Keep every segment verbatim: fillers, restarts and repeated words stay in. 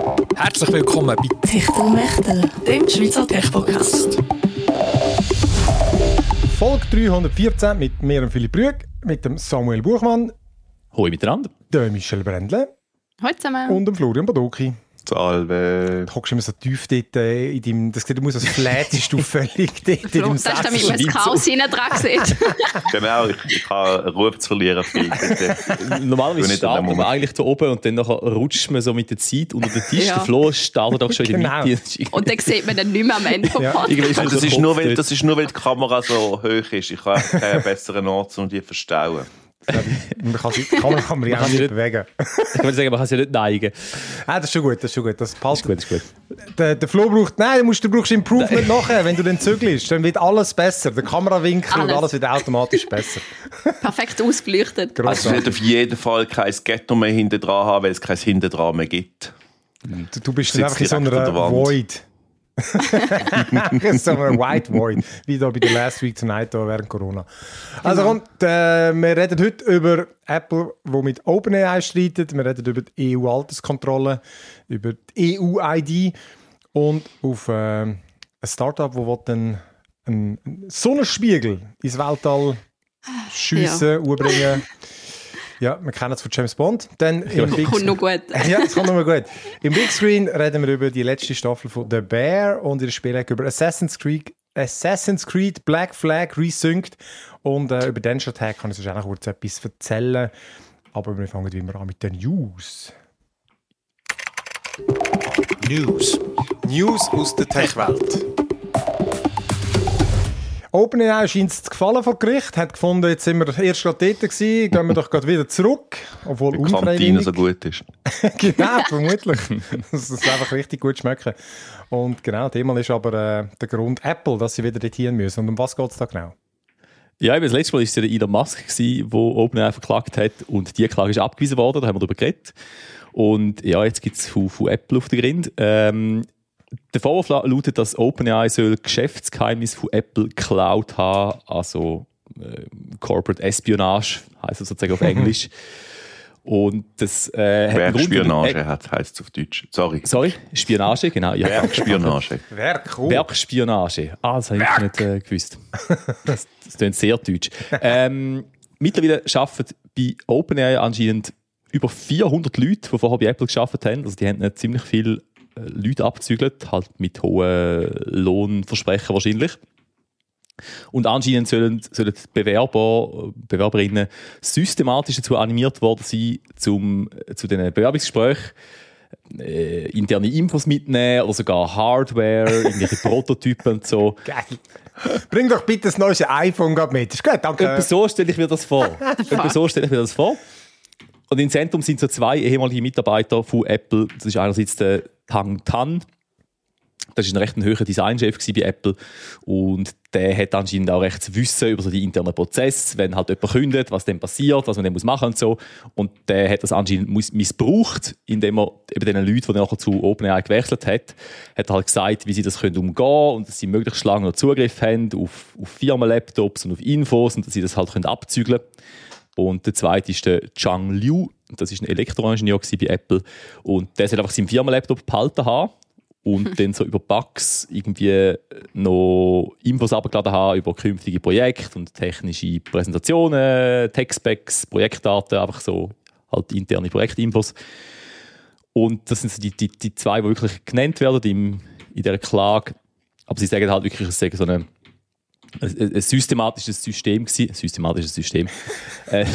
Herzlich willkommen bei Techtelmechtel, dem Schweizer Tech-Podcast. Folge dreihundertvierzehn mit mir und Philipp Rüegg, mit dem Samuel Buchmann, Hoi miteinander. dem Michel Brändle Hallo zusammen. und dem Florian Badoki. Salve. Du hockst immer so tief dort äh, in deinem, das sieht aus, als flätst du völlig dort in Flo, deinem das ist, damit Sessel. man das Chaos hinten dran sieht. Genau, ich, ich habe Ruf zu verlieren. Viel, bitte. Normalerweise nicht startet an man dem eigentlich da oben und dann nachher rutscht man so mit der Zeit unter den Tisch. Ja. Der Flo startet doch schon in der Genau. Mitte. Und dann sieht man dann nicht mehr am Ende vom Ja. Podcast. Irgendwie ist Das der ist, Kopf nur, weil, dort. das ist nur, weil die Kamera so hoch ist. Ich habe keinen besseren Ort, um die zu verstauen. Man kann sich, kann, man, kann man ja auch kann nicht nicht- bewegen. Ich würde sagen, man kann es ja nicht neigen. Ah, das ist schon gut, das ist schon gut. Das passt. Ist gut, ist gut. Der, der Flo braucht, nein, du, musst, du brauchst Improvement nachher, wenn du dann zügelst. Dann wird alles besser. Der Kamerawinkel und Alles. alles wird automatisch besser. Perfekt ausgeleuchtet. Also ich werde auf jeden Fall kein Ghetto mehr hinten dran haben, weil es kein hinten dran mehr gibt. Du, du bist Sitzt dann einfach in so direkt einer an der Wand. Void. so einer White Void. Wie da bei der Last Week Tonight da während Corona. Also Genau. kommt, äh, wir reden heute über Apple, die mit OpenAI streitet. Wir reden über die E U-Alterskontrolle, über die E U-I D und auf äh, ein Startup, das dann einen Sonnenspiegel ins Weltall schiessen, umbringen. Ja, wir kennen es von James Bond. Dann im Big Kommt noch gut. ja, das kommt nochmal gut. Im Big Screen reden wir über die letzte Staffel von The Bear und ihre Spiele über Assassin's Creed, Assassin's Creed Black Flag resynct. Und äh, über den Tag kann ich euch auch noch kurz etwas erzählen. Aber wir fangen wie immer an mit den News. News. News aus der Tech-Welt. OpenAI scheint es zu gefallen vor Gericht. Hat gefunden, jetzt sind wir erst gerade dort gewesen, gehen wir doch gerade wieder zurück. Obwohl Weil die Kantine unfreiwillig. so gut ist. Genau, vermutlich. Dass es einfach richtig gut schmecken. Und genau, diesmal ist aber äh, der Grund Apple, dass sie wieder dorthin müssen. Und um was geht es da genau? Ja, das letzte Mal war es ja der Elon Musk, der OpenAI verklagt hat und die Klage ist abgewiesen worden, da haben wir darüber geredet. Und ja, jetzt gibt es von, von Apple auf den Grind. Ähm, der Vorwurf lautet, dass OpenAI soll Geschäftsgeheimnis von Apple geklaut haben, also äh, Corporate Espionage, heisst das sozusagen auf Englisch. Und das äh, hat einen Grund- Werkspionage äh, hat, heisst es auf Deutsch. Sorry. Sorry, Spionage, genau. Ja. Werkspionage. Werk, cool. Werkspionage. Ah, das habe ich nicht äh, gewusst. Das, das klingt sehr deutsch. Ähm, mittlerweile arbeiten bei OpenAI anscheinend über vierhundert Leute, die vorher bei Apple gearbeitet haben. Also die haben nicht ziemlich viele äh, Leute abgezügelt, halt mit hohen Lohnversprechen wahrscheinlich. Und anscheinend sollen, sollen die Bewerber, Bewerberinnen systematisch dazu animiert worden sein, zum, zu diesen Bewerbungsgesprächen äh, interne Infos mitnehmen oder sogar Hardware, irgendwelche Prototypen und so. Geil. Bring doch bitte das neueste iPhone grad mit. Ist gut, danke. Etwa so stelle ich mir das vor. Etwa so stelle ich mir das vor. Und im Zentrum sind so zwei ehemalige Mitarbeiter von Apple. Das ist einerseits der Tang Tan. Das war ein recht hoher Designchef bei Apple. Und der hat anscheinend auch recht zu wissen über so die internen Prozesse, wenn halt jemand kündigt, was dann passiert, was man dann machen muss und so. Und der hat das anscheinend miss- missbraucht, indem er eben den Leuten, die er nachher zu OpenAI gewechselt hat, hat er halt gesagt, wie sie das können umgehen können und dass sie möglichst lange noch Zugriff haben auf, auf Firmenlaptops und auf Infos und dass sie das halt können abzügeln können. Und der zweite ist der Chang Liu. Das ist ein Elektroingenieur bei Apple. Und der soll einfach seinen Firmenlaptop behalten haben und dann so über Bugs irgendwie noch Infos abgeladen haben über künftige Projekte und technische Präsentationen, Tech-Specs, Projektdaten, einfach so halt interne Projektinfos. Und das sind so die, die, die zwei, die wirklich genannt werden im, in dieser Klage. Aber sie sagen halt wirklich, es sei so eine ein, ein systematisches System gewesen, ein systematisches System, äh,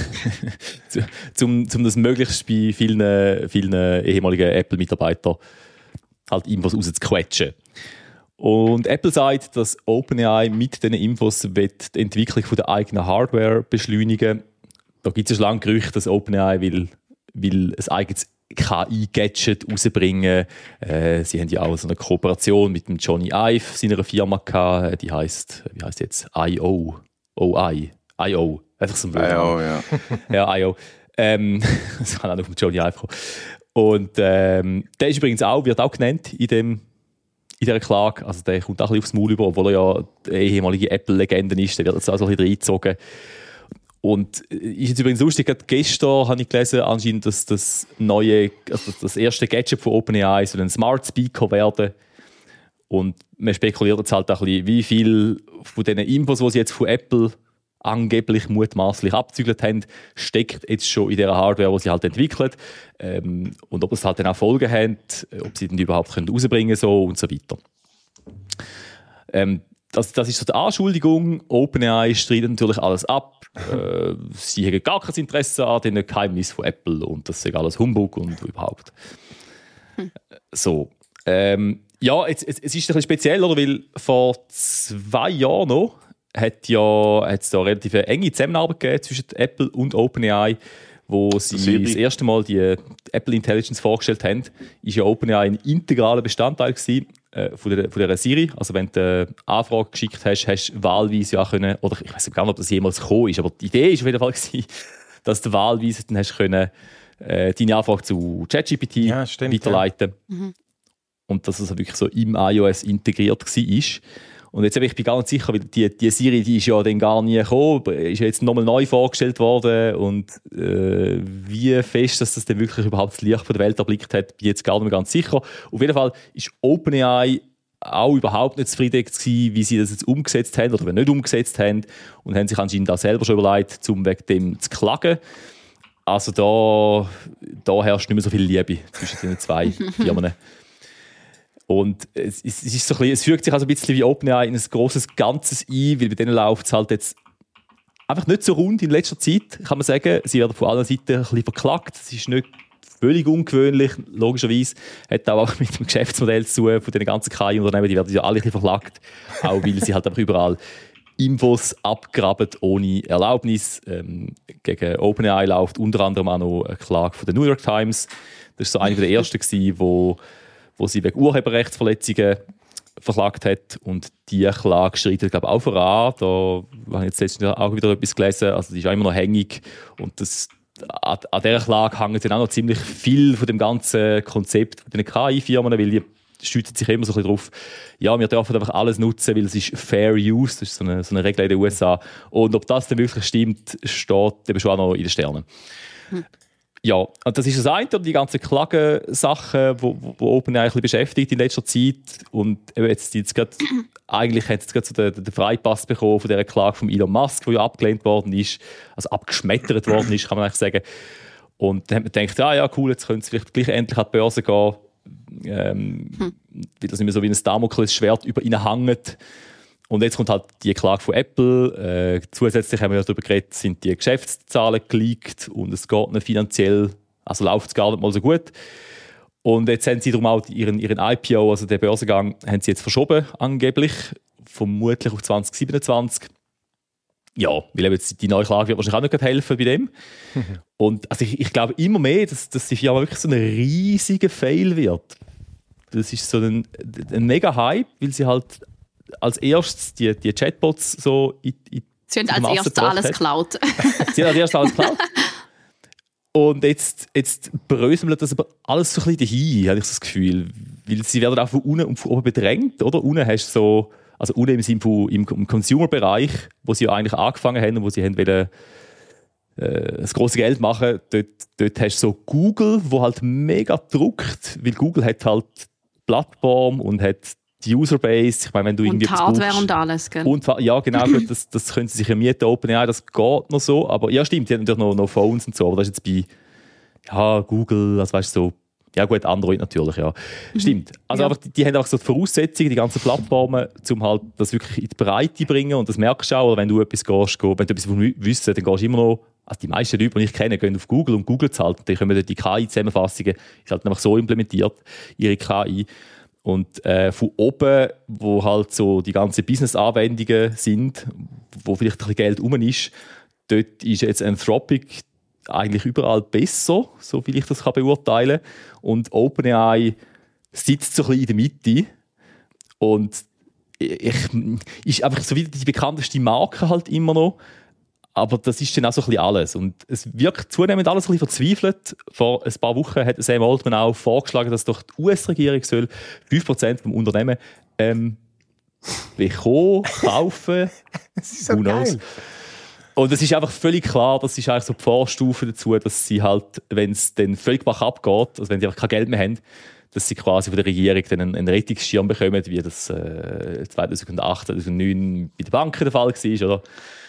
um, um das möglichst bei vielen, vielen ehemaligen Apple-Mitarbeitern halt Infos rauszuquetschen. Und Apple sagt, dass OpenAI mit diesen Infos die Entwicklung von der eigenen Hardware beschleunigen. Da gibt es ja schon lange Gerüchte, dass OpenAI will, will ein eigenes K I-Gadget rausbringen. Äh, sie haben ja auch so eine Kooperation mit dem Johnny Ive, seiner Firma gehabt. Die heisst, wie heisst jetzt? I O. O I. I O. Einfach so ein Ja, ja, ja. Ja, I O. Ähm, das kann auch noch von Johnny Ive kommen. Und ähm, der ist übrigens auch, wird auch genannt in, dem, in dieser Klage. Also der kommt auch ein bisschen aufs Maul über, obwohl er ja die ehemalige Apple-Legende ist. Der wird jetzt auch so ein bisschen reingezogen. Und ist jetzt übrigens lustig, gerade gestern habe ich gelesen, anscheinend, dass das neue, also das erste Gadget von OpenAI soll ein Smart Speaker werden. Und man spekuliert jetzt halt auch ein bisschen, wie viel von diesen Infos, die sie jetzt von Apple angeblich mutmaßlich abzügelt haben, steckt jetzt schon in dieser Hardware, die sie halt entwickelt. Ähm, und ob es halt dann auch Folgen hat, ob sie die überhaupt können rausbringen können so und so weiter. Ähm, das, das ist so die Anschuldigung. OpenAI streitet natürlich alles ab. Äh, sie haben gar kein Interesse an den Geheimnissen von Apple und das ist alles Humbug und überhaupt. Hm. So. Ähm, ja, es, es, es ist ein bisschen speziell, oder? Weil vor zwei Jahren noch hat ja hat's da relativ eine enge Zusammenarbeit gegeben zwischen Apple und OpenAI, wo sie das erste Mal die Apple Intelligence vorgestellt haben. Ist ja OpenAI ein integraler Bestandteil gewesen, äh, von, der, von dieser Siri. Also wenn du eine Anfrage geschickt hast, hast du wahlweise ja können, oder ich weiß gar nicht, ob das jemals gekommen ist, aber die Idee ist auf jeden Fall gewesen, dass du wahlweise dann hast können, äh, deine Anfrage zu ChatGPT ja, stimmt, weiterleiten. Ja. Mhm. Und dass es wirklich so im iOS integriert war. Und jetzt bin ich gar nicht sicher, weil die, die Siri, die ist ja dann gar nie gekommen, ist ja jetzt nochmal neu vorgestellt worden und äh, wie fest, dass das dann wirklich überhaupt das Licht von der Welt erblickt hat, bin ich jetzt gar nicht mehr ganz sicher. Auf jeden Fall ist OpenAI auch überhaupt nicht zufrieden gewesen, wie sie das jetzt umgesetzt haben oder nicht umgesetzt haben und haben sich anscheinend auch selber schon überlegt, um wegen dem zu klagen. Also da, da herrscht nicht mehr so viel Liebe zwischen den zwei Firmen. Und es, es, ist so ein bisschen, es fügt sich also ein bisschen wie OpenAI in ein grosses Ganzes ein, weil bei denen läuft es halt jetzt einfach nicht so rund in letzter Zeit, kann man sagen. Sie werden von allen Seiten ein bisschen verklagt. Das ist nicht völlig ungewöhnlich, logischerweise. Hat auch mit dem Geschäftsmodell zu tun von den ganzen K I-Unternehmen, die werden ja alle ein bisschen verklagt, auch weil sie halt einfach überall Infos abgraben ohne Erlaubnis. Ähm, gegen OpenAI läuft unter anderem auch noch eine Klage von der New York Times. Das war so eine der ersten, die wo sie wegen Urheberrechtsverletzungen verklagt hat. Und die Klage schreitet, glaube ich, auch voran. Da habe ich jetzt letztens auch wieder etwas gelesen. Also die ist auch immer noch hängig. Und das, an, an dieser Klage hängt dann auch noch ziemlich viel von dem ganzen Konzept von den K I-Firmen, weil die stützen sich immer so ein bisschen drauf, ja, wir dürfen einfach alles nutzen, weil es ist Fair Use, das ist so eine, so eine Regel in den U S A. Und ob das dann wirklich stimmt, steht eben schon auch noch in den Sternen. Hm. Ja, und das ist das eine, die ganzen Klagensachen, die wo, wo OpenAI ein bisschen beschäftigt in letzter Zeit. Und eben jetzt, jetzt grad, eigentlich hat es gerade so den, den Freipass bekommen von dieser Klage von Elon Musk, die ja abgelehnt worden ist, also abgeschmettert worden ist, kann man eigentlich sagen. Und dann hat man gedacht, ja, ja, cool, jetzt können sie vielleicht gleich endlich an die Börse gehen, ähm, hm. weil das immer so wie ein Damoklesschwert über ihnen hängt. Und jetzt kommt halt die Klage von Apple. Äh, zusätzlich haben wir ja darüber geredet, sind die Geschäftszahlen geleakt und es geht nicht finanziell, also läuft es gar nicht mal so gut. Und jetzt haben sie darum auch ihren, ihren I P O, also den Börsengang, haben sie jetzt verschoben, angeblich, vermutlich auf zwanzig siebenundzwanzig. Ja, weil eben jetzt die neue Klage wird wahrscheinlich auch nicht helfen bei dem. Und also ich, ich glaube immer mehr, dass, dass die Firma wirklich so ein riesiger Fail wird. Das ist so ein, ein mega Hype, weil sie halt als erstes die, die Chatbots so in, in Sie haben als erstes alles geklaut. Sie haben als erstes alles geklaut. Und jetzt, jetzt bröselt das aber alles so ein bisschen dahin, habe ich das Gefühl. Weil sie werden auch von unten und von oben bedrängt, oder? Unten hast du so, also unten im Sinne von im, im Consumer-Bereich, wo sie ja eigentlich angefangen haben und wo sie haben wollen, äh, das grosse Geld machen, dort, dort hast du so Google, wo halt mega druckt, weil Google hat halt Plattform und hat die Userbase, ich meine, wenn du und irgendwie die Hardware und alles, gell? Und, ja, genau, gut, das, das können sie sich ja mieten, OpenAI, das geht noch so, aber ja, stimmt, die haben natürlich noch, noch Phones und so, aber das ist jetzt bei ja, Google, also weißt du, so, ja gut, Android natürlich, ja. Stimmt, also ja. aber die, die haben auch so die Voraussetzungen, die ganzen Plattformen, um halt das wirklich in die Breite zu bringen und das merkst du auch, oder wenn du etwas gehst, wenn du etwas wissen, dann gehst du immer noch, also die meisten Leute, die ich kenne, gehen auf Google und Google es halt, dann kommen dort die K I-Zusammenfassungen, ist halt einfach so implementiert, ihre K I. Und äh, von oben, wo halt so die ganzen Business-Anwendungen sind, wo vielleicht ein bisschen Geld rum ist, dort ist jetzt Anthropic eigentlich überall besser, so wie ich das kann beurteilen kann. Und OpenAI sitzt so ein bisschen in der Mitte. Und ich, ist einfach so wie die bekannteste Marke halt immer noch. Aber das ist dann auch so ein bisschen alles. Und es wirkt zunehmend alles ein bisschen verzweifelt. Vor ein paar Wochen hat Sam Altman auch vorgeschlagen, dass doch die U S-Regierung soll fünf Prozent vom Unternehmen ähm, bekommen, kaufen. Das ist so Who knows? geil. Und es ist einfach völlig klar, das ist eigentlich so die Vorstufe dazu, dass sie halt, wenn es dann völlig bach abgeht, also wenn sie einfach kein Geld mehr haben, dass sie quasi von der Regierung dann einen, einen Rettungsschirm bekommen, wie das äh, zweitausendacht, zweitausendneun bei den Banken der Fall war. Oder?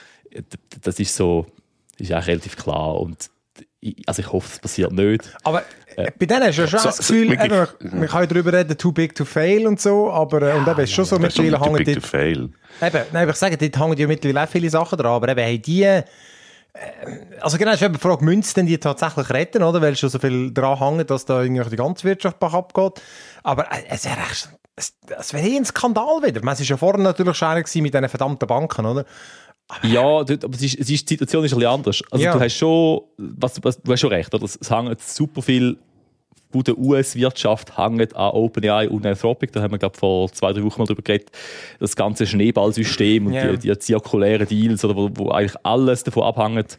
Das ist so, ist eigentlich relativ klar. Und ich, also ich hoffe, das passiert nicht. Aber äh, bei denen hast du ja schon so, das Gefühl, so, eben, man kann ja darüber reden, too big to fail und so, aber äh, und eben ist schon so, mittlerweile hängen too big to fail. Eben, nein, ich sage, dort hängen ja mittlerweile auch viele Sachen dran, aber eben haben die, äh, also genau, ist eben die Frage, müssen denn die tatsächlich retten, oder? Weil schon so viel dran hängt, dass da irgendwie die ganze Wirtschaft bach abgeht. Aber äh, es wäre echt, es, es wäre ein Skandal wieder. Man war ja vorher natürlich schon mit diesen verdammten Banken, oder? Ja, aber es ist, es ist, die Situation ist ein bisschen anders. Also ja. du hast schon, was, was, du hast schon recht, oder? Es hängt super viel von der U S-Wirtschaft hängt an OpenAI und Anthropic. Da haben wir, glaube ich, vor zwei, drei Wochen mal drüber geredet. Das ganze Schneeballsystem und yeah. die, die zirkulären Deals, oder wo, wo eigentlich alles davon abhängt,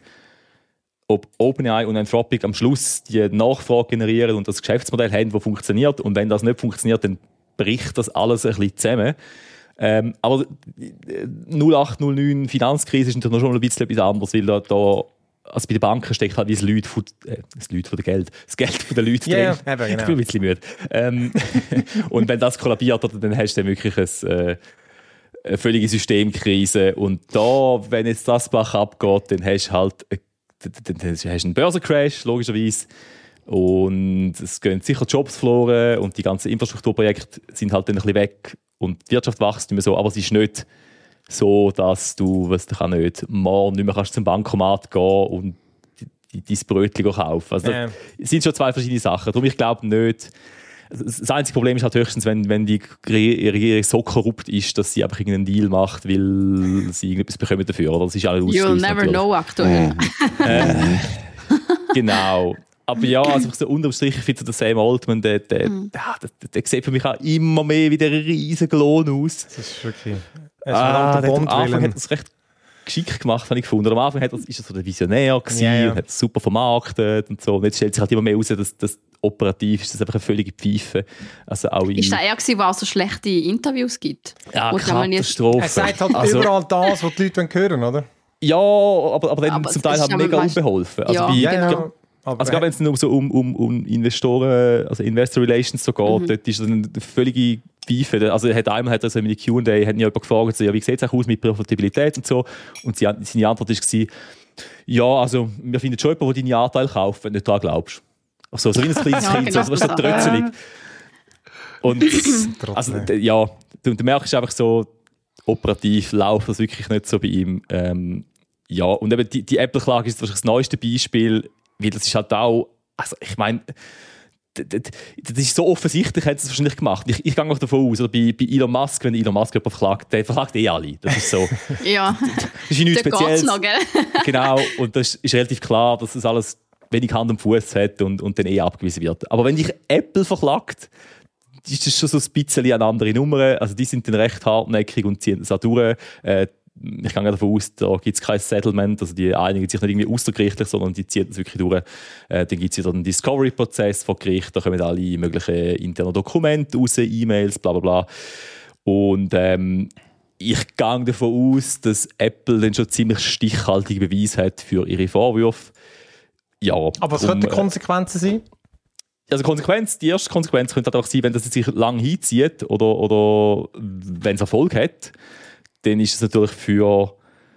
ob OpenAI und Anthropic am Schluss die Nachfrage generieren und das Geschäftsmodell haben, das funktioniert. Und wenn das nicht funktioniert, dann bricht das alles ein bisschen zusammen. Ähm, aber null acht null neun Finanzkrise ist natürlich schon ein bisschen etwas anderes, weil da, da also bei den Banken steckt halt wie das Leute von, äh, das Leute von der Geld, das Geld von den Leuten yeah, drin. Eben, genau. Ich bin ein bisschen müde. Ähm, und wenn das kollabiert, dann hast du dann wirklich ein, äh, eine völlige Systemkrise. Und da, wenn jetzt das Bach abgeht, dann hast du halt äh, dann hast du einen Börsencrash, logischerweise. Und es gehen sicher Jobs verloren und die ganzen Infrastrukturprojekte sind halt dann ein bisschen weg. Und die Wirtschaft wächst nicht mehr so, aber es ist nicht so, dass du, was du nicht morgen nicht mehr kannst zum Bankomat gehen und dein Brötchen kaufen. Also das äh. sind schon zwei verschiedene Sachen. Darum ich glaube nicht. Das einzige Problem ist halt höchstens, wenn, wenn die Regierung so korrupt ist, dass sie einfach irgendeinen Deal macht, weil sie irgendetwas bekommen dafür. Oder? Das ist alles You'll never natürlich. Know aktuell. äh, genau. Aber ja, also so unterm Strich, ich finde, der Sam Altman, der, der, mm. der, der, der sieht für mich auch immer mehr wie der riesen Klon aus. Das ist wirklich... Ah, der am Anfang hat das recht geschickt gemacht, habe ich gefunden. Am Anfang hat das, ist er so der Visionär gewesen, ja, ja. und hat es super vermarktet und so. Und jetzt stellt sich halt immer mehr heraus, dass das operativ ist, das einfach eine völlige Pfeife. Also auch ist das er gewesen, der auch so schlechte Interviews gibt? Ja, Katastrophe. Er sagt halt also, überall das, was die Leute hören, oder? Ja, aber, aber dann aber zum Teil halt mega meist... unbeholfen. Also ja, bei, genau. Glaub, also gerade wenn es nur so um, um, um Investoren, also Investor Relations so geht, mhm. dort ist das eine völlige Pfeife. Also hat einmal hat also in der Q and A hat ja jemand gefragt, so, ja, wie sieht es aus mit Profitabilität und so. Und sie, seine Antwort war, ja, also wir finden schon jemanden, der deine Anteile kauft, wenn du nicht daran glaubst. Also, so wie ein kleines ja, Kind, genau, so, was so trötzelig. Und also, ja, du, du merkst einfach so, operativ läuft das wirklich nicht so bei ihm. Ähm, ja, und eben die, die Apple-Klage ist wahrscheinlich das neueste Beispiel, weil das ist halt auch, also ich meine, das ist so offensichtlich, hat es wahrscheinlich gemacht. Ich, ich gehe auch davon aus, oder bei, bei Elon Musk, wenn Elon Musk jemanden verklagt, der verklagt eh alle. Das ist so. Ja, das ist nichts Spezielles. Noch, gell? Genau, und das ist relativ klar, dass das alles wenig Hand und Fuß hat und, und dann eh abgewiesen wird. Aber wenn dich Apple verklagt, ist das schon so ein bisschen eine andere Nummer. Also die sind dann recht hartnäckig und ziehen das auch durch. Äh, ich gehe davon aus, da gibt es kein Settlement, also die einigen sich nicht irgendwie außergerichtlich, sondern die ziehen das wirklich durch. Äh, dann gibt es wieder einen Discovery-Prozess vor Gericht, da kommen alle möglichen internen Dokumente raus, E-Mails, bla bla bla. Und ähm, ich gehe davon aus, dass Apple dann schon ziemlich stichhaltige Beweise hat für ihre Vorwürfe. Ja, aber was um, könnten die Konsequenzen sein? Also Konsequenz, die erste Konsequenz könnte auch sein, wenn das sich lang hinzieht oder, oder wenn es Erfolg hat, dann ist es natürlich für,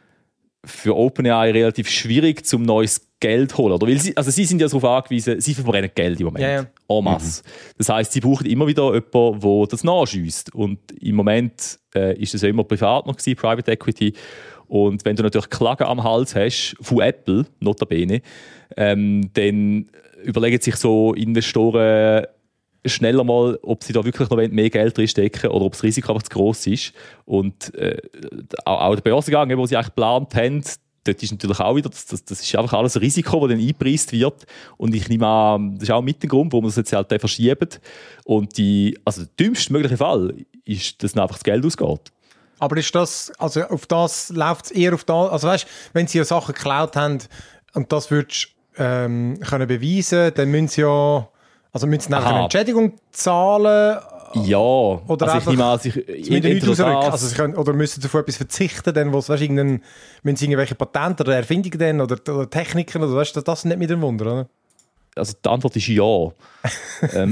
für OpenAI relativ schwierig, zum neues Geld zu holen. Oder? Weil sie, also sie sind ja darauf angewiesen, sie verbrennen Geld im Moment. Ja, ja. En masse. Mhm. Das heisst, sie brauchen immer wieder jemanden, der das nachschiesst. Und im Moment äh, ist das ja immer privat noch gewesen, Private Equity. Und wenn du natürlich Klagen am Hals hast, von Apple, notabene, ähm, dann überlegen sich so Investoren schneller mal, ob sie da wirklich noch mehr Geld drinstecken oder ob das Risiko einfach zu gross ist. Und äh, auch, auch der Börsengang, wo sie eigentlich geplant haben, dort ist natürlich auch wieder, das, das, das ist einfach alles ein Risiko, das dann eingepreist wird. Und ich nehme an, das ist auch mit dem Grund, warum man das jetzt halt verschieben. Und die, also der dümmste mögliche Fall ist, dass dann einfach das Geld ausgeht. Aber ist das, also auf das läuft es eher auf das, also weißt, wenn sie ja Sachen geklaut haben und das würdest ähm, können beweisen, dann müssen sie ja, also müssen sie nachher eine Entschädigung zahlen Ja, Oder also ich nehme an, sich mit den Leuten rausrücken. Also sie können, oder müssen sie auf etwas verzichten, dann, wo es, weißt, irgendein, müssen sie irgendwelche Patente oder Erfindungen dann, oder, oder Techniken oder weißt, das, das ist nicht mit dem Wunder, oder? Also die Antwort ist ja. ähm.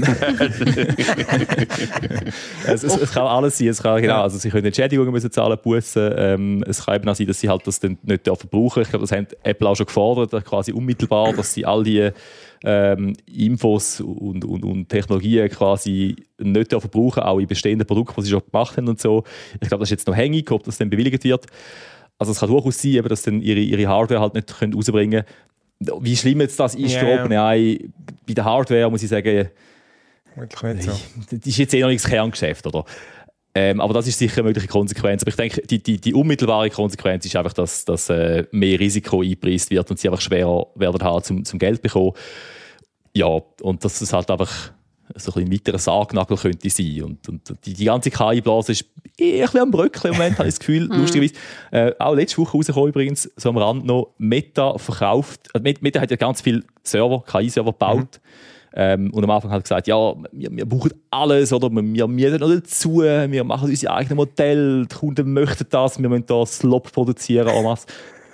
es, es, es kann alles sein. Es kann, genau, also sie können Entschädigungen müssen zahlen, Bussen. Ähm, es kann eben auch sein, dass sie halt das dann nicht dürfen brauchen. Ich glaube, das hat Apple auch schon gefordert, quasi unmittelbar, dass sie all die ähm, Infos und, und, und Technologien quasi nicht dürfen brauchen, auch in bestehenden Produkten, die sie schon gemacht haben und so. Ich glaube, das ist jetzt noch hängig, ob das dann bewilligt wird. Also es kann durchaus sein, dass dann ihre, ihre Hardware halt nicht können rausbringen können. Wie schlimm jetzt das ist für yeah. OpenAI, bei der Hardware muss ich sagen, Wirklich nicht so. das ist jetzt eh noch nicht das Kerngeschäft, oder? Ähm, aber das ist sicher eine mögliche Konsequenz. Aber ich denke, die, die, die unmittelbare Konsequenz ist einfach, dass, dass äh, mehr Risiko eingepreist wird und sie einfach schwerer werden haben, zum, zum Geld zu bekommen. Ja, und dass es halt einfach so ein, ein weiterer Sargnagel könnte sein. Und, und die, die ganze K I-Blase ist eher ein bisschen am Bröckeln im Moment, habe ich das Gefühl, lustigerweise. Äh, auch letzte Woche rausgekommen übrigens, so am Rand noch, Meta verkauft, also Meta hat ja ganz viele Server, K I-Server gebaut. Mhm. Ähm, und am Anfang hat gesagt, ja, wir, wir brauchen alles, oder wir, wir mieten noch dazu, wir machen unsere eigenen Modelle, die Kunden möchten das, wir müssen da Slop produzieren, was.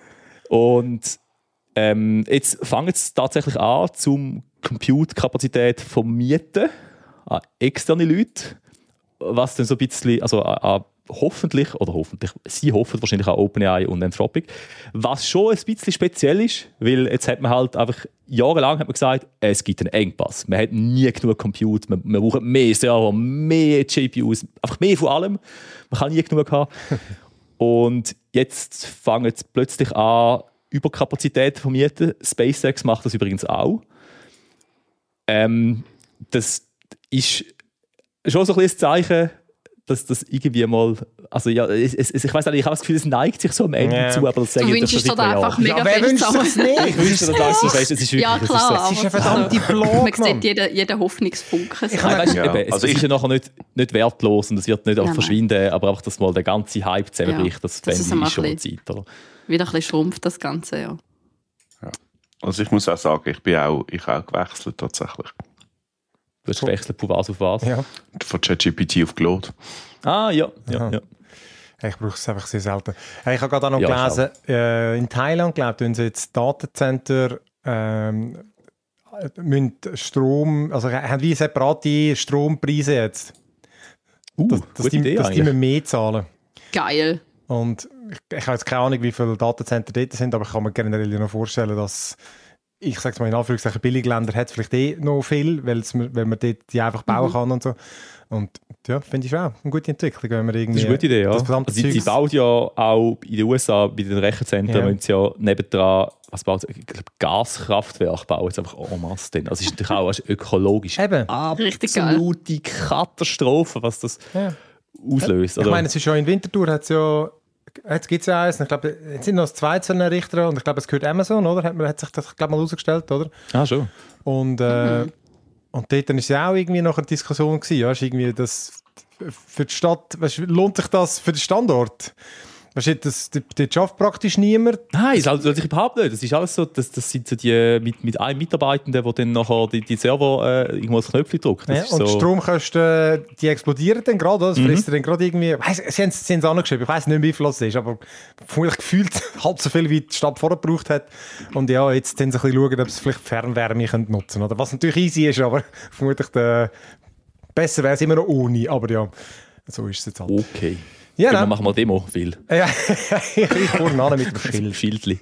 Und ähm, jetzt fangen sie tatsächlich an, zum Compute-Kapazität vermieten an externe Leute, was dann so ein bisschen, also an, an hoffentlich, oder hoffentlich, sie hoffen wahrscheinlich an OpenAI und Anthropic, was schon ein bisschen speziell ist, weil jetzt hat man halt einfach, jahrelang hat man gesagt, es gibt einen Engpass, man hat nie genug Compute, man, man braucht mehr Server, mehr G P Us, einfach mehr von allem, man kann nie genug haben. Und jetzt fangen sie plötzlich an, Überkapazität zu vermieten. SpaceX macht das übrigens auch. Ähm, das ist schon so ein bisschen ein Zeichen, dass das irgendwie mal, also ja, es, es, ich weiß nicht, ich habe das Gefühl, es neigt sich so am Ende yeah. zu, aber das Du wünschst dir da einfach mega ja, wer fest wünscht sich's nicht? Ich wünsche dir das so fest, es ist wirklich, ja, klar, Es ist eine verdammte man Plage, sieht jeden, jeden Hoffnungsfunken. So. Nein, weißt, Ja. eben, es, Also es ich- ist ja nachher nicht, nicht wertlos und es wird nicht einfach Nein, nein. verschwinden, aber einfach, dass mal der ganze Hype zusammenbricht, Ja, das das fände ist ich einmal schon ein Zeit. Oder? Wieder ein bisschen schrumpft das Ganze, ja. Also ich muss auch sagen, ich bin auch, ich auch gewechselt tatsächlich. Du hast gewechselt von was auf was. Ja. Von ChatGPT auf Claude. Ah, ja. ja, Aha. ja. Ich brauche es einfach sehr selten. Hey, ich habe gerade auch noch Ja, gelesen, äh, in Thailand, glaube ich, sie jetzt Datencenter ähm, müssen Strom, also haben wie separate Strompreise jetzt. Uh, Dass, dass, gute die, Idee dass die eigentlich. müssen mehr zahlen. Geil. Und ich, ich habe jetzt keine Ahnung, wie viele Datencenter dort sind, aber ich kann mir generell noch vorstellen, dass ich sage es mal in Anführungszeichen, Billigländer hat es vielleicht eh noch viel, weil man dort die einfach bauen Mhm. kann und so. Und ja, finde ich auch eine gute Entwicklung, wenn man irgendwie... Das ist eine gute Idee, ja. das gesamte Also, sie, sie Zeugs- baut ja auch in den U S A, bei den Rechenzentren, Ja. müssen sie ja nebendran, was baut sie? Ich glaube, Gaskraftwerk bauen jetzt einfach en masse. Dann. Also, es ist natürlich auch weißt, ökologisch. Eben. Richtig geil. Absolute Katastrophe, was das Ja. auslöst. Ich Oder? meine, es ist schon in Winterthur, hat's ja, jetzt gibt es ja eins, und ich glaube, jetzt sind noch das zweite Richter und ich glaube, es gehört Amazon, oder? Hat, man, hat sich das, glaube mal herausgestellt, oder? ah, schon. Und, äh, und dort dann ist ja auch irgendwie noch eine Diskussion gewesen, weißt, irgendwie das, für die Stadt, weißt, lohnt sich das für den Standort? Weißt du, das, das, das schafft praktisch niemand. Nein, das ist also überhaupt nicht. Das ist alles so, das, das sind so die mit, mit einem Mitarbeitenden, der dann nachher die, die Server äh, irgendwo das Knöpfchen drückt. Das Ja, ist und die so, Stromkosten, die explodieren dann gerade, oder? Das Mhm. frisst dann gerade irgendwie, weiss, sie haben es angeschrieben, ich weiss nicht, wie viel das ist, aber vermutlich gefühlt halb so viel, wie die Stadt vorher gebraucht hat. Und ja, jetzt dann so ein bisschen schauen, ob sie vielleicht Fernwärme können nutzen können, oder? Was natürlich easy ist, aber vermutlich der, besser wäre es immer noch ohne, aber ja, so ist es jetzt halt. okay. Ja, Dann nein. machen wir Demo, viel. Ja, ich vorne an mit dem Schild. Schildli.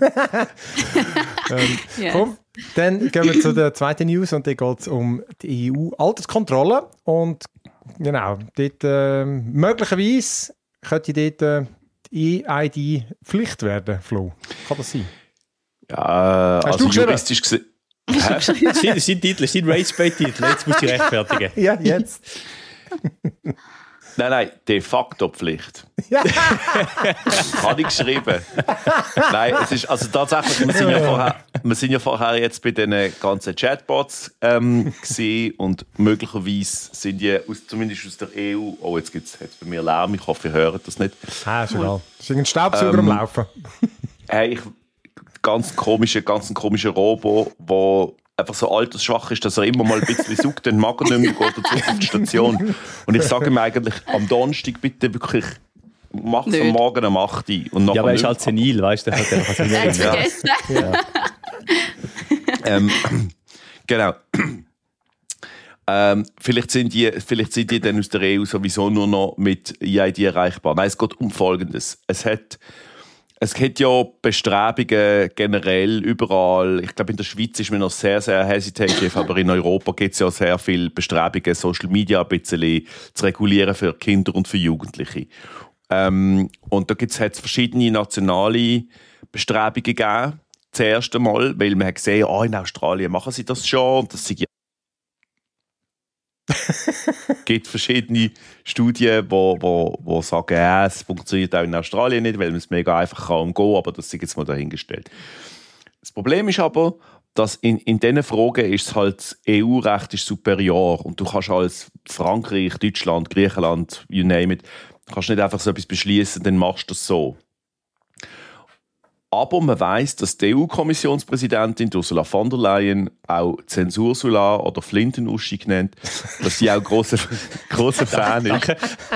Yes. Komm, dann gehen wir zu der zweiten News und da geht es um die E U-Alterskontrolle. Und genau, dort äh, möglicherweise könnte dort äh, die E I D Pflicht werden, Flo. Kann das sein? Ja, Hast also du geschrieben? juristisch gesehen. Das ist dein- das ist dein Titel, das ist dein Rage-Bait-Titel. Jetzt musst du dich rechtfertigen. Ja, jetzt. Nein, nein, de facto Pflicht. Ja. Habe ich geschrieben. Nein, es ist also tatsächlich, wir sind ja vorher, wir sind ja vorher jetzt bei den ganzen Chatbots ähm, gesehen und möglicherweise sind die aus, zumindest aus der E U. Oh, jetzt gibt es bei mir Lärm. Ich hoffe, ihr hört das nicht. Ah, ist egal. Ist ein Staubsauger Ähm, am Laufen. Hey, ich, ganz komischer, ganz ein komischer Robo, wo einfach so altersschwach ist, dass er immer mal ein bisschen sucht, dann mag er nicht mehr, geht er zurück auf die Station. Und ich sage ihm eigentlich, am Donnerstag bitte wirklich, mach es am Morgen um acht Uhr. Und Ja, aber er ist nicht. halt senil, weißt du? Der hat einfach Er hat es Ja. vergessen. ähm, genau. Ähm, vielleicht, sind die, vielleicht sind die dann aus der E U sowieso nur noch mit E I D erreichbar. Nein, es geht um Folgendes. Es hat, es gibt ja Bestrebungen generell überall. Ich glaube, in der Schweiz ist man noch sehr, sehr hesitative, aber in Europa gibt es ja sehr viele Bestrebungen, Social Media ein bisschen zu regulieren für Kinder und für Jugendliche. Ähm, und da gibt es verschiedene nationale Bestrebungen gegeben. Das erste Mal, weil man hat gesehen, oh, in Australien machen sie das schon. Und das sind Es gibt verschiedene Studien, die wo, wo, wo sagen, ja, es funktioniert auch in Australien nicht, weil man es mega einfach kann umgehen, aber das ist jetzt mal dahingestellt. Das Problem ist aber, dass in, in diesen Fragen ist es halt, das E U-Recht ist superior und du kannst als Frankreich, Deutschland, Griechenland, you name it, du kannst nicht einfach so etwas beschließen, dann machst du das so. Aber man weiss, dass die E U-Kommissionspräsidentin Ursula von der Leyen, auch Zensursula oder Flintenuschi genannt, dass sie auch grosser, grosser Fan ist.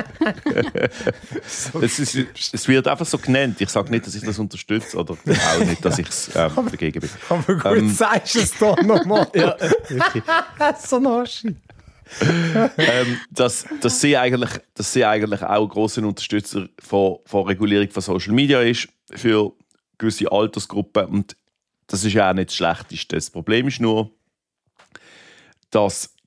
es, ist. Es wird einfach so genannt. Ich sage nicht, dass ich das unterstütze oder auch nicht, dass ich ähm, dagegen bin. Aber gut, Ähm, sagst du es doch nochmal. Ja, so ein Aschi. ähm, dass, dass, sie eigentlich, dass sie eigentlich auch ein grosser Unterstützer von, von Regulierung von Social Media ist für gewisse Altersgruppen und das ist ja auch nicht das Schlechteste. Das Problem ist nur, dass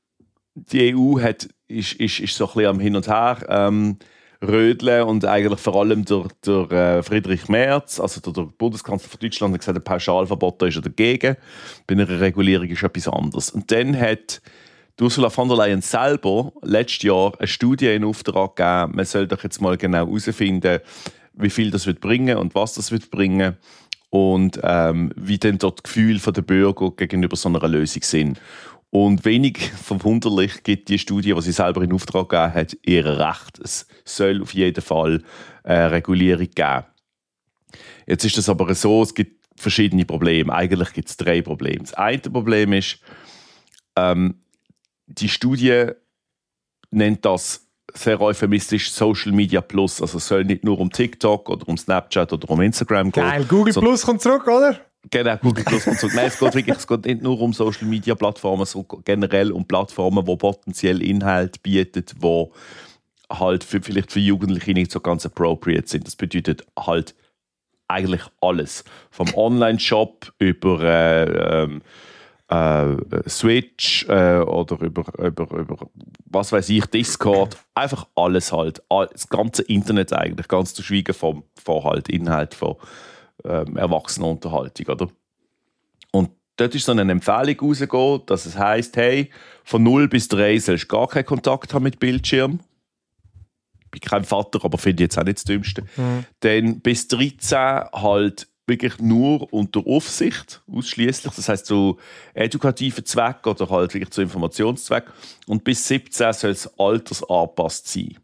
die E U hat, ist, ist, ist so ein bisschen am Hin und Her ähm, rödeln und eigentlich vor allem der, der äh, Friedrich Merz, also der, der Bundeskanzler von Deutschland, hat gesagt, ein Pauschalverbot, da ist er dagegen. Bei einer Regulierung ist etwas anderes. Und dann hat Ursula von der Leyen selber letztes Jahr eine Studie in Auftrag gegeben, man soll doch jetzt mal genau herausfinden, wie viel das wird bringen und was das wird bringen und ähm, wie denn dort die Gefühle der Bürger gegenüber so einer Lösung sind. Und wenig verwunderlich gibt die Studie, die sie selber in Auftrag gegeben hat, ihr Recht. Es soll auf jeden Fall eine Regulierung geben. Jetzt ist es aber so, es gibt verschiedene Probleme. Eigentlich gibt es drei Probleme. Das eine Problem ist, ähm, die Studie nennt das sehr euphemistisch Social Media Plus. Also es soll nicht nur um TikTok oder um Snapchat oder um Instagram gehen. Geil, Google so, Plus kommt zurück, oder? Genau, Google Plus kommt zurück. Nein, es geht wirklich, es geht nicht nur um Social Media Plattformen, sondern generell um Plattformen, die potenziell Inhalt bieten, die halt für, vielleicht für Jugendliche nicht so ganz appropriate sind. Das bedeutet halt eigentlich alles. Vom Online-Shop über äh, ähm, äh, Switch äh, oder über, über, über was weiß ich, Discord, einfach alles halt. Das ganze Internet eigentlich, ganz zu schweigen vom, vom halt Inhalt von ähm, Erwachsenenunterhaltung, oder? Und dort ist so eine Empfehlung rausgegangen, dass es heisst, hey, von null bis drei sollst du gar keinen Kontakt haben mit Bildschirm. Ich bin kein Vater, aber finde ich jetzt auch nicht das Dümmste. Mhm. Dann bis dreizehn halt wirklich nur unter Aufsicht, ausschließlich. Das heisst zu edukativen Zwecken oder halt wirklich zu Informationszwecken. Und bis siebzehn soll es altersangepasst sein.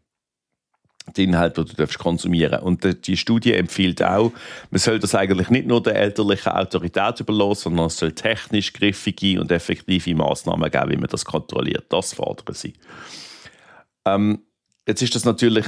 Die Inhalte, die du konsumieren darfst. Und die Studie empfiehlt auch, man soll das eigentlich nicht nur der elterlichen Autorität überlassen, sondern es soll technisch griffige und effektive Massnahmen geben, wie man das kontrolliert. Das fordern sie. Ähm, jetzt ist das natürlich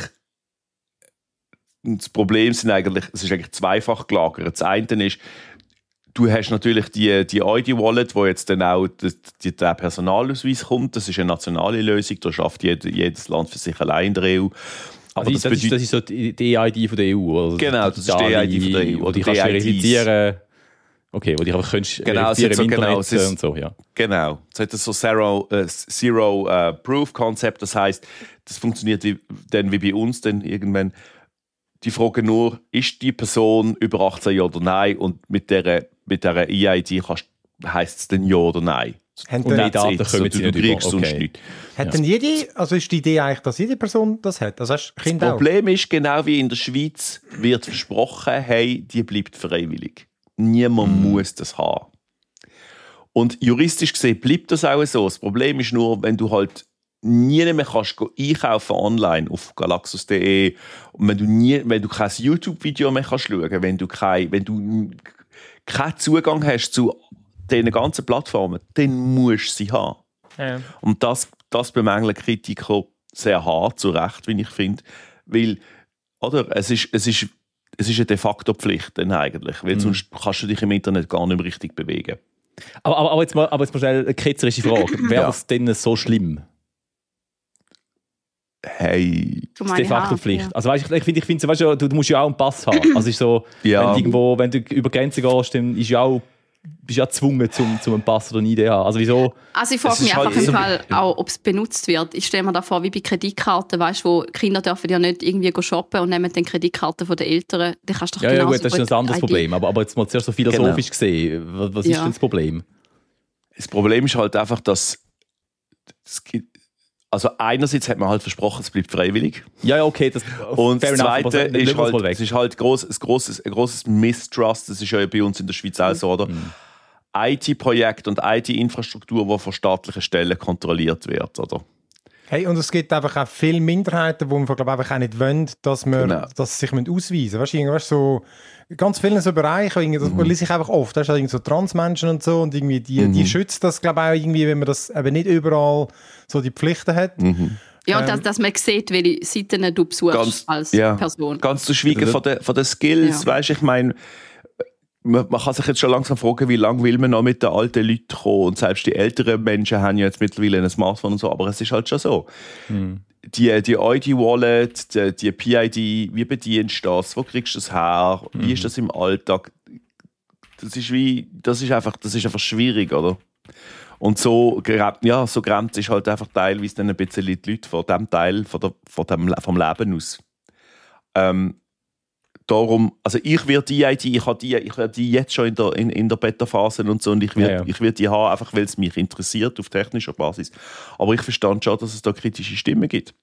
das Problem sind eigentlich, es ist eigentlich zweifach gelagert. Das eine ist, du hast natürlich die, die I D-Wallet, wo jetzt dann auch die, die, der Personalausweis kommt. Das ist eine nationale Lösung, da schafft jed, jedes Land für sich allein in der E U. Aber also das, das, ist, das ist so die E I D von der E U? Also genau, das ist die E I D von der E U. Wo die kannst du verifizieren. Okay, wo die einfach kannst genau, verifizieren so, im Internet genau, es ist, und so, ja. Genau. Es hat so Zero, äh, Zero äh, Proof Concept, das heisst, das funktioniert wie, dann wie bei uns dann irgendwann. Die Frage nur, ist die Person über achtzehn ja oder nein? Und mit dieser, mit dieser E I D heisst es dann ja oder nein? Und die Daten so, kommen du, sie du nicht kriegst über. sonst Okay. nichts. Hat Ja. denn jede, also ist die Idee eigentlich, dass jede Person das hat? Also hast du Kinder Das Problem ist, genau wie in der Schweiz wird versprochen, hey, die bleibt freiwillig. Niemand mm. muss das haben. Und juristisch gesehen bleibt das auch so. Das Problem ist nur, wenn du halt nie mehr kannst einkaufen online auf galaxus punkt de und wenn du, nie, wenn du kein YouTube-Video mehr kannst schauen, wenn du, kein, wenn du keinen Zugang hast zu diesen ganzen Plattformen, dann musst du sie haben. Ja. Und das, das bemängeln Kritiker sehr hart, zu Recht, wie ich finde. Weil, oder, es ist, es ist, es ist eine de facto Pflicht dann eigentlich, weil mhm. sonst kannst du dich im Internet gar nicht mehr richtig bewegen. Aber, aber, aber, jetzt, mal, aber jetzt mal schnell eine ketzerische Frage. Wäre Ja. das denn so schlimm? Hey. Du Das meine de facto Haare, Pflicht. ja. Also weißt, ich finde, ich finde, weißt, du, du musst ja auch einen Pass haben. Also ist so, Ja. wenn, du irgendwo, wenn du über Grenzen gehst, dann ist ja auch, bist du ja gezwungen, zum, zum einen Pass oder eine Idee haben. Also wieso? Also ich Es frage ist mich halt einfach im so- Fall auch, ob es benutzt wird. Ich stelle mir da vor, wie bei Kreditkarten, weißt du, wo Kinder dürfen ja nicht irgendwie go shoppen und nehmen dann Kreditkarten von den Eltern. Dann kannst du doch Ja, ja genauso gut, das ist ein anderes I D. Problem. Aber, aber jetzt mal zuerst so philosophisch gesehen, was, was ist Ja. denn das Problem? Das Problem ist halt einfach, dass es gibt, also einerseits hat man halt versprochen, es bleibt freiwillig. Ja, ja, okay. Das, Und das fair enough, aber Zweite lassen wir ist es halt, mal weg. es ist halt gross, ein grosses, ein grosses Mistrust, das ist ja bei uns in der Schweiz auch so, oder? Mhm. I T-Projekte und I T-Infrastruktur, die von staatlichen Stellen kontrolliert wird, oder? Hey, und es gibt einfach auch viele Minderheiten, die man glaube ich, einfach auch nicht wollen, dass, man, Genau. dass sie sich ausweisen müssen. Weißt du, irgendwas so, ganz vielen so Bereichen, irgendwie, das Mhm. lese ich einfach oft, weißt du, irgendwie so Transmenschen und so, und irgendwie die, Mhm. die schützt das, glaube ich, auch irgendwie, wenn man das eben nicht überall so die Pflichten hat. Mhm. Ja, Ähm, dass, dass man sieht, welche Seiten du besuchst Ganz- als ja. Person. Ganz zu schweigen von den, von den Skills, Ja. weißt du, ich meine, man, man kann sich jetzt schon langsam fragen, wie lange will man noch mit den alten Leuten kommen, und selbst die älteren Menschen haben ja jetzt mittlerweile ein Smartphone und so, aber es ist halt schon so. Die, die I D-Wallet, die, die P I D, wie bedienst du das, wo kriegst du das her, wie ist das im Alltag, das ist wie, das ist einfach, das ist einfach schwierig, oder? Und so, gra- ja, so grenzt ist halt einfach teilweise dann ein bisschen die Leute von dem Teil von der, von dem, Le- vom Leben aus. Ähm, darum, also ich werde die I D, ich habe die, ich werde die jetzt schon in der, in, in der Beta-Phase und so, und ich werde Ja, ja. ich werde die haben, einfach weil es mich interessiert auf technischer Basis. Aber ich verstand schon, dass es da kritische Stimmen gibt.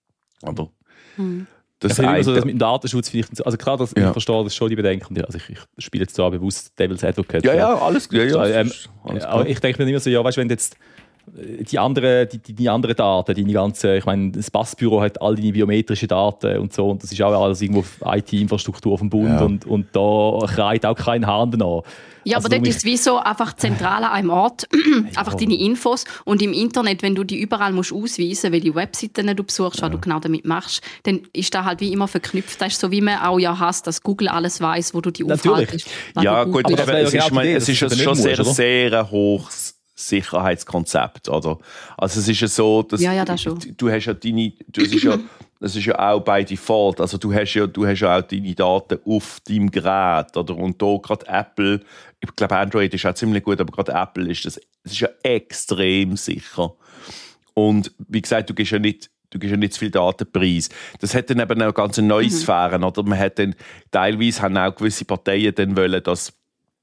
Aber Hm. das Ich finde immer so, eine- dass mit dem Datenschutz vielleicht, so- also klar, dass Ja. ich verstehe das schon, die Bedenken. Also ich, ich spiele jetzt zwar bewusst Devil's Advocate. ja, ja, alles, ja, ja, Ähm, das ist alles aber klar. ich denke mir immer so, ja, weißt du, wenn du jetzt äh, die anderen die, die, die andere Daten, die ganze, ich meine, das Passbüro hat all deine biometrischen Daten und so, und das ist auch alles irgendwo auf I T-Infrastruktur vom Bund, Ja. und, und da kreit auch kein Hahn danach. Ja, Also aber dort darum ist es wie so einfach zentral an einem Ort, einfach deine Infos. Und im Internet, wenn du die überall musst ausweisen, welche Webseiten du besuchst, was du genau damit machst, dann ist das halt wie immer verknüpft. Das ist so, wie man auch ja hasst, dass Google alles weiss, wo du die Natürlich. aufhaltest. was Ja, du gut, Aber aber das wäre ja es genau ist, die mein, Idee, es dass ist du ein das schon nicht sehr, musst, oder? sehr hohes Sicherheitskonzept, oder? Also es ist ja so, dass Ja, ja, das schon. du hast ja deine, du, es ist ja, das ist ja auch by default, also du hast ja, du hast ja auch deine Daten auf deinem Gerät, oder? Und da gerade Apple, ich glaube Android ist auch ziemlich gut, aber gerade Apple ist das, das ist ja extrem sicher. Und wie gesagt, du gibst ja nicht Du gibst ja nicht zu viel Datenpreis. Das hat dann eben auch ganz neue Sphären. Oder? Man hat dann, teilweise haben auch gewisse Parteien dann wollen, dass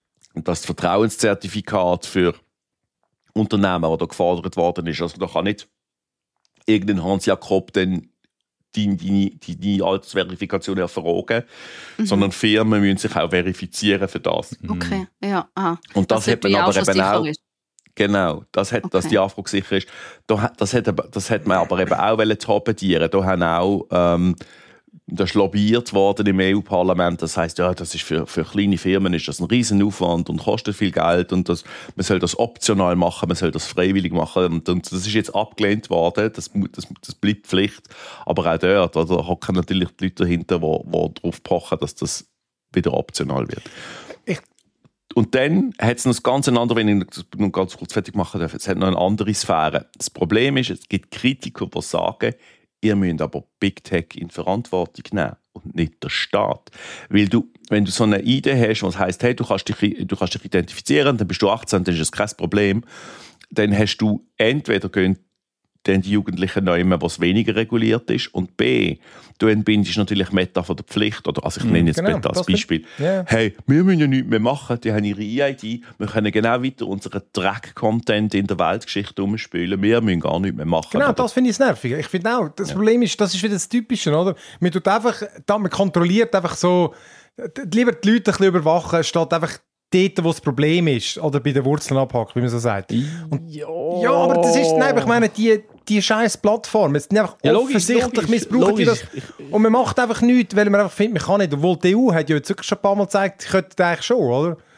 das Vertrauenszertifikat für Unternehmen, das da gefordert worden ist. Also da kann nicht irgendein Hans Jakob dann deine, deine, deine Altersverifikation erfragen, sondern Firmen müssen sich auch verifizieren für das. Okay, ja. Aha. Und das, Dass hat man dort wie aber schon eben sicher auch. ist. Genau, das hat, dass Okay. die Anfrage sicher ist. Da, hat- das, hat, aber- das hat man aber eben auch wollen torpedieren. Da haben auch, ähm, das ist lobbyiert worden im E U-Parlament. Das heisst, ja, das ist für, für kleine Firmen ist das ein Riesenaufwand und kostet viel Geld, und das, man soll das optional machen, man soll das freiwillig machen, und, und das ist jetzt abgelehnt worden. Das, mu- das, das bleibt Pflicht. Aber auch dort, oder, hocken natürlich die Leute dahinter, die, die darauf pochen, dass das wieder optional wird. Ich- Und dann hat es noch das ganz andere, wenn ich das noch ganz kurz fertig machen darf, es hat noch eine andere Sphäre. Das Problem ist, es gibt Kritiker, die sagen, ihr müsst aber Big Tech in Verantwortung nehmen und nicht der Staat. Weil du, wenn du so eine Idee hast, was heisst, hey, du kannst dich, du kannst dich identifizieren, dann bist du achtzehn, dann ist das kein Problem, dann hast du entweder gehen dann die Jugendlichen nehmen, was weniger reguliert ist, und B, du entbindest natürlich Meta von der Pflicht, oder, also ich nenne jetzt genau, Meta als das bin- Beispiel. Ja. Hey, wir müssen ja nichts mehr machen, die haben ihre E I D, wir können genau weiter unseren Dreck-Content in der Weltgeschichte umspielen, wir müssen gar nichts mehr machen. Genau, Aber- das finde ich nervig. Ich finde auch, das Problem ist, das ist wieder das Typische, oder? Man tut einfach, da man kontrolliert einfach so, d- lieber die Leute ein bisschen überwachen, statt einfach dort, wo das Problem ist, oder bei den Wurzeln abhaken, wie man so sagt. Und, ja, aber das ist, nein, aber ich meine, die, die scheiß Plattformen, es sind einfach Ja, logisch, offensichtlich logisch, missbrauchen die das. logisch. Und man macht einfach nichts, weil man einfach findet, man kann nicht. Obwohl die E U hat ja jetzt wirklich schon ein paar Mal gezeigt, sie könnten eigentlich schon, oder?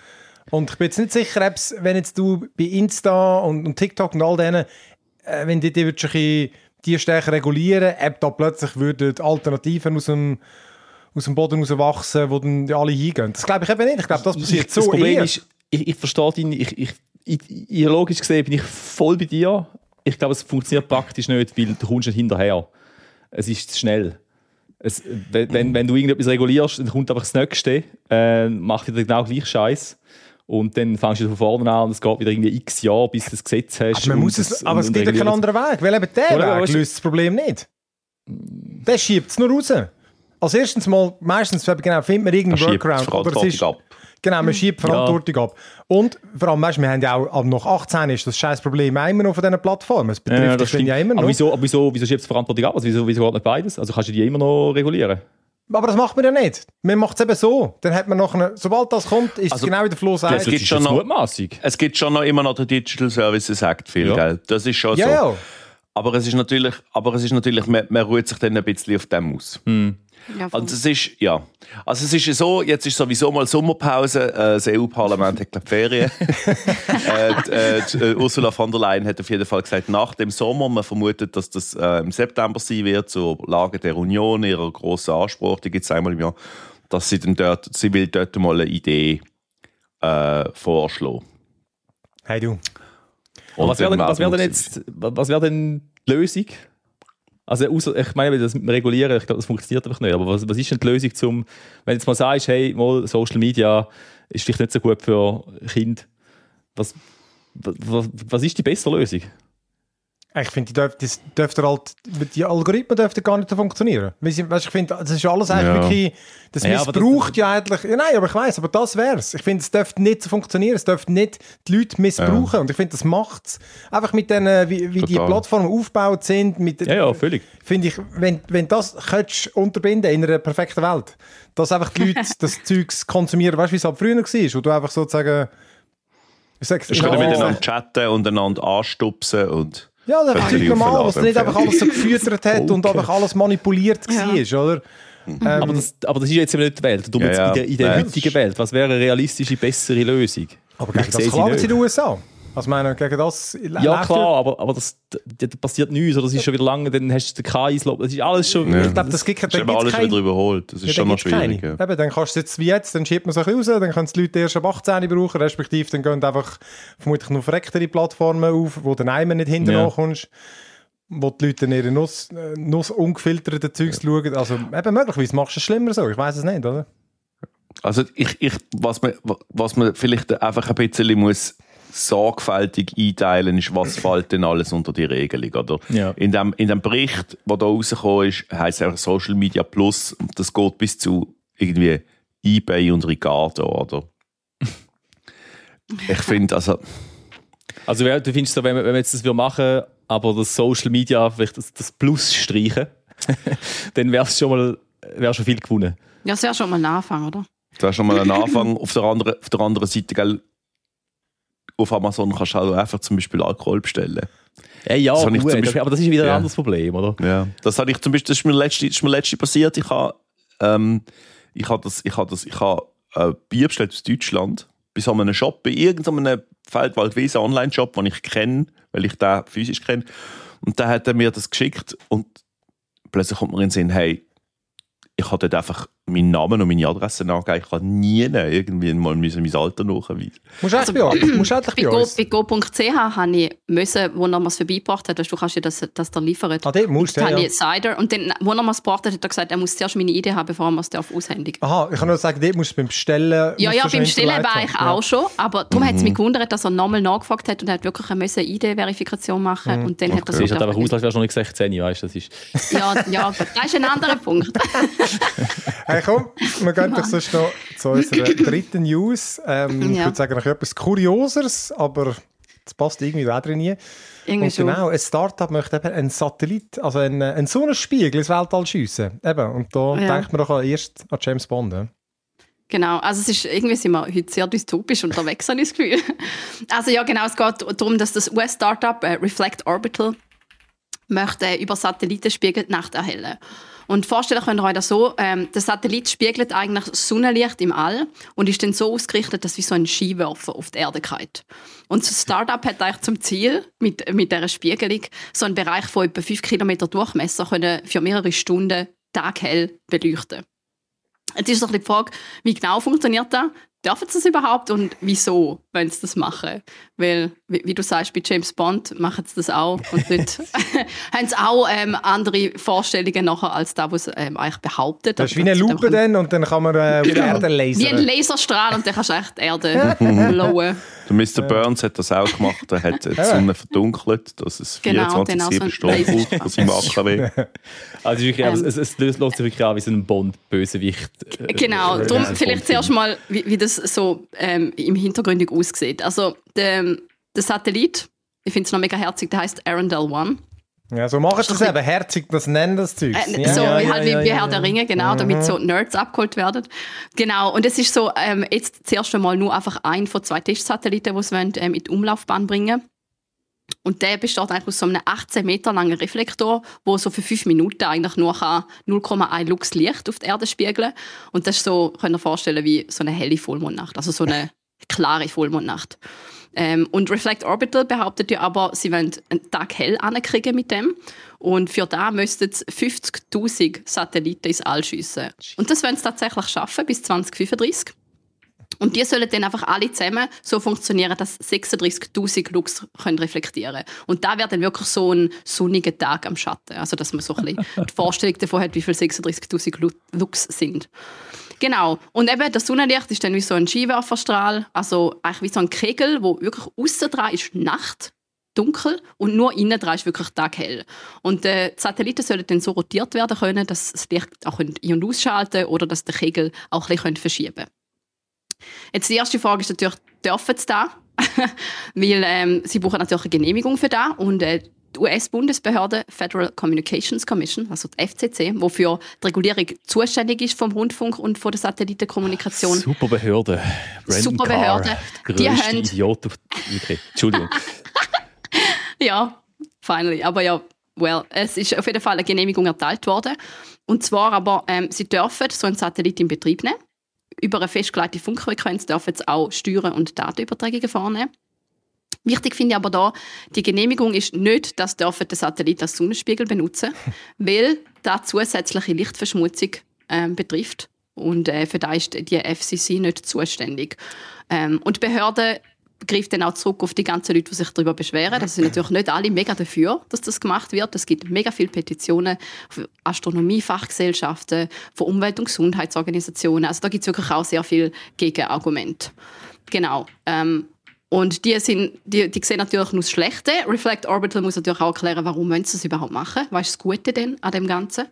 Und ich bin jetzt nicht sicher, ob's, wenn jetzt du bei Insta und, und TikTok und all denen, äh, wenn die, die wirklich die stärker regulieren, ob da plötzlich würden Alternativen aus dem, aus dem Boden rauswachsen, wo dann die alle hingehen. Das glaube ich eben nicht. Ich glaube, das passiert ich, so Das Problem eher. ist, ich, ich verstehe dich, ich, ich, ich, ideologisch gesehen bin ich voll bei dir. Ich glaube, es funktioniert praktisch nicht, weil du kommst nicht hinterher. Es ist zu schnell. Es, wenn, wenn, wenn du irgendetwas regulierst, dann kommt einfach das Nächste, äh, macht wieder genau gleich Scheiß. Und dann fängst du von vorne an und es geht wieder irgendwie x Jahre, bis du das Gesetz hast. Aber, man muss das, es, aber es gibt ja keinen anderen Weg, weil eben der Oder, Weg weißt, löst das Problem nicht. Der schiebt es nur raus. Als erstens mal, meistens genau, findet man irgendeinen schiebt Workaround. die Oder es ist, Verantwortung ab. genau, man schiebt die Verantwortung ja. ab. Und vor allem, weißt, wir haben ja auch, ab noch achtzehn ist das scheiß Problem immer noch von diesen Plattformen. Es betrifft ja, dich ja immer noch. Aber wieso, aber wieso, wieso schiebst du die Verantwortung ab? Also wieso, wieso geht nicht beides? Also kannst du die immer noch regulieren? Aber das macht man ja nicht. Man macht es eben so. Dann hat man noch eine, sobald das kommt, ist Also, es genau wie der Flo sagt. es gibt schon noch- mutmaßig. Es gibt schon noch immer noch den Digital Services Act viel, Ja. gell? Das ist schon Ja, so. ja. Aber es ist natürlich, aber es ist natürlich man, man ruht sich dann ein bisschen auf dem aus. Ja, voll. Also es ist, ja. Also es ist ja so, jetzt ist sowieso mal Sommerpause, äh, das E U-Parlament hat glaub, Ferien. äh, die, äh, die, äh, Ursula von der Leyen hat auf jeden Fall gesagt, nach dem Sommer, man vermutet, dass das äh, im September sein wird, zur Lage der Union, ihrer grossen Anspruch, die gibt es einmal im Jahr, dass sie dann dort, sie will dort mal eine Idee äh, vorschlagen. Hey du. Und Was wäre denn, dann was wär denn werden jetzt was wär denn die Lösung? Also, ausser, ich meine, das mit dem Regulieren, ich glaube, das funktioniert einfach nicht. Aber was, was ist denn die Lösung, zum, wenn du jetzt mal sagst, hey, mal Social Media ist vielleicht nicht so gut für Kinder. Was, was, was ist die bessere Lösung? Ich finde, die, dürf, das dürfte halt, die Algorithmen dürften gar nicht so funktionieren. Weil sie- Weißt, ich finde, das ist alles eigentlich Ja. wirklich, das Ja, aber missbraucht ja eigentlich, ja, nein, aber ich weiss, aber das wär's. Ich finde, es dürfte nicht so funktionieren, es dürfte nicht die Leute missbrauchen. Und ich finde, das macht's. Einfach mit den, äh, wie, wie die Total. Plattformen aufgebaut sind, mit, Ja, ja, völlig. finde ich, wenn, wenn das könntest unterbinden in einer perfekten Welt, dass einfach die Leute das Zeugs konsumieren, weißt du, wie es halt früher war, wo du einfach sozusagen, ich sag's, Sie können miteinander chatten und einander anstupsen und ja, das ist Völlig normal, aufladen, was nicht einfach alles so gefüttert hat und Okay. einfach alles manipuliert war, oder? Ähm, Aber das, aber das ist jetzt eben nicht die Welt. Darum Ja, jetzt ja. in der, in der Nein, heutigen Welt, was wäre eine realistische, bessere Lösung? aber gegen Ich das sehe sie klagen sie in nicht. den U S A. Also, ich meine, gegen das Ja, klar, aber, aber das, da passiert nichts. Oder das ist schon wieder lange, dann hast du den Kreislauf. Das ist alles schon. Ja. Ich glaube, das gibt das ist dann aber alles gibt's wieder kein- überholt. Das ist Ja, schon dann noch gibt's keine. schwierig. Ja. Eben, dann kannst du jetzt wie jetzt, dann schiebt man sich raus, dann können die Leute erst ab achtzehn brauchen, respektive dann gehen einfach vermutlich noch verrecktere Plattformen auf, wo du dann einmal nicht hinterher Ja. kommst, wo die Leute dann ihre Nuss, äh, Nuss ungefilterte Zeugs schauen. Also eben möglicherweise machst du es schlimmer so, ich weiß es nicht, oder? Also ich, ich, was, man, was man vielleicht einfach ein bisschen muss sorgfältig einteilen ist, was fällt denn alles unter die Regelung, oder? Ja. In dem, in dem Bericht, der da rausgekommen ist, heisst es auch Social Media Plus, das geht bis zu irgendwie eBay und Ricardo, oder? Ich finde, also... Also wer- du findest so, wenn wir, wenn wir jetzt das machen, aber das Social Media, vielleicht das, das Plus streichen, dann wäre es schon mal wär schon viel gewonnen. Ja, das wäre schon mal ein Anfang, oder? Das ist schon mal ein Anfang. auf, der anderen, auf der anderen Seite, gell, auf Amazon kannst du auch einfach zum Beispiel Alkohol bestellen. Ja, ja Das habe ich gut, zum Beispiel- aber das ist wieder ein Ja. anderes Problem, oder? Ja. Das, habe ich zum Beispiel, das ist mir letzte, das ist mir letzte passiert. Ich habe, ähm, ich habe, das, ich habe, das, ich habe äh, Bier bestellt aus Deutschland bei so einem Shop, bei irgendeinem Feldwald-Wiese Online-Shop, den ich kenne, weil ich den physisch kenne. Und da hat er mir das geschickt und plötzlich kommt mir in den Sinn, hey, ich habe dort einfach meinen Namen und meine Adresse angegeben. Ich habe nie irgendwie mal müssen mein Alter nachweisen. Musst du Also, eigentlich bei uns? Musst du endlich Bei bei go uns? bei go punkt c h habe ich müssen, wo er mir es vorbeigebracht hat, weißt du, du kannst ja das, das da liefern. Ah, dort musst du, Da ja, habe ja. ich Cider und dann, wo er mir es gebracht hat, hat er gesagt, er muss zuerst meine Idee haben, bevor er mir es darf aushändigen. Aha, ich kann nur sagen, dort musst du beim Bestellen... Ja, musst ja, du schon beim Stellen hinterlegt war ich haben. auch schon, aber darum hat es Mhm. mich gewundert, dass er nochmal nachgefragt hat und er hat wirklich eine I D-Verifikation machen Mhm. und dann hat er Du siehst so halt einfach aus, als wärst du noch nicht sechzehn, weißt du? Das ist... Ja, ja, das ist ein anderer Punkt. Hey, komm, wir gehen doch sonst noch zu unserer dritten News. Ähm, Ich Ja. würde sagen, noch etwas Kurioseres, aber das passt irgendwie auch drin nie. Irgendwie Und schon. genau, ein Startup möchte eben einen Satellit, also einen, einen Sonnenspiegel ins Weltall schiessen. Eben, und da Ja. denkt man doch erst an James Bond. Ja? Genau, also es ist, irgendwie sind wir heute sehr dystopisch unterwegs, habe ich das Gefühl. Also ja, genau, es geht darum, dass das U S-Startup äh, Reflect Orbital möchte über Satellitenspiegel die Nacht erhellen. Und vorstellen könnt ihr euch das so, ähm, der Satellit spiegelt eigentlich Sonnenlicht im All und ist dann so ausgerichtet, dass wie so ein Skiwerfer auf die Erde geht. Und das Startup hat eigentlich zum Ziel, mit, mit dieser Spiegelung, so einen Bereich von etwa fünf Kilometer Durchmesser können für mehrere Stunden taghell beleuchten. Jetzt ist doch die Frage, wie genau funktioniert das? Dürfen sie das überhaupt und wieso wollen sie das machen? Weil, wie, wie du sagst, bei James Bond machen sie das auch und dort haben sie auch ähm, andere Vorstellungen nachher als das, was sie ähm, eigentlich behauptet. Das ist wie eine Lupe dann und dann kann man äh, die Erde lasern. Wie ein Laserstrahl und dann kannst du echt die Erde blauen. Der Mister Burns hat das auch gemacht. Er hat die Sonne verdunkelt, dass es vierundzwanzig sieben genau, Stunden so braucht, was im A K W. Also wirklich, Ähm. es, es löst sich wirklich an wie so ein Bond-Bösewicht. äh, Genau, äh, darum äh, vielleicht zuerst mal, wie, wie das so ähm, im Hintergrund aussieht. Also der, der Satellit, ich finde es noch mega herzig, der heißt Arendelle One. Ja, so machen sie das eben. Herzig, das nennen das Zeug. Äh, ja, so ja, wie ja, halt wie, ja, wie ja, Herr der Ringe, genau, damit so Nerds abgeholt werden. Genau, und es ist so, ähm, jetzt zuerst einmal nur einfach ein von zwei Testsatelliten, die sie wollen, ähm, in die Umlaufbahn bringen. Und der besteht eigentlich aus so einem achtzehn Meter langen Reflektor, der so für fünf Minuten eigentlich nur null Komma eins Lux Licht auf die Erde spiegeln kann. Und das ist so, könnt ihr vorstellen, wie so eine helle Vollmondnacht, also so eine klare Vollmondnacht. Ähm, und Reflect Orbital behauptet ja aber, sie wollen einen Tag hell ankriegen mit dem. Und für das müssten sie fünfzigtausend Satelliten ins All schiessen. Und das wollen sie tatsächlich schaffen bis zwanzig fünfunddreißig. Und die sollen dann einfach alle zusammen so funktionieren, dass sechsunddreißigtausend Lux können reflektieren können. Und da wird dann wirklich so ein sonniger Tag am Schatten. Also, dass man so ein bisschen die Vorstellung davon hat, wie viele sechsunddreißigtausend Lux sind. Genau. Und eben das Sonnenlicht ist dann wie so ein Skiwerferstrahl, also eigentlich wie so ein Kegel, wo wirklich aussen dran ist Nacht, dunkel und nur innen dran ist wirklich taghell. Und äh, die Satelliten sollen dann so rotiert werden können, dass das Licht auch ein- und ausschalten können oder dass der Kegel auch ein bisschen verschieben können. Jetzt die erste Frage ist natürlich, dürfen sie das? Weil ähm, sie brauchen natürlich eine Genehmigung für das. Und äh, die U S-Bundesbehörde Federal Communications Commission, also die F C C, die für die Regulierung zuständig ist vom Rundfunk und von der Satellitenkommunikation. Super Behörde. Brandon Super Carr, Behörde. der Die grösste haben- Idiot auf... Okay, Entschuldigung. Ja, finally. Aber ja, well, es ist auf jeden Fall eine Genehmigung erteilt worden. Und zwar aber, ähm, sie dürfen so einen Satellit in Betrieb nehmen. Über eine festgelegte Funkfrequenz dürfen sie auch steuern und Datenübertragungen vornehmen. Wichtig finde ich aber da, die Genehmigung ist nicht, dass der Satellit als Sonnenspiegel benutzen, weil das zusätzliche Lichtverschmutzung ähm, betrifft. Und äh, für das ist die F C C nicht zuständig. Ähm, und die Behörde greift dann auch zurück auf die ganzen Leute, die sich darüber beschweren. Das sind natürlich nicht alle mega dafür, dass das gemacht wird. Es gibt mega viele Petitionen von Astronomiefachgesellschaften, von Umwelt- und Gesundheitsorganisationen. Also da gibt es wirklich auch sehr viele Gegenargumente. Genau. Ähm, und die, sind, die, die sehen natürlich nur das Schlechte. Reflect Orbital muss natürlich auch erklären, warum wollen sie das überhaupt machen. Was ist das Gute denn an dem Ganzen?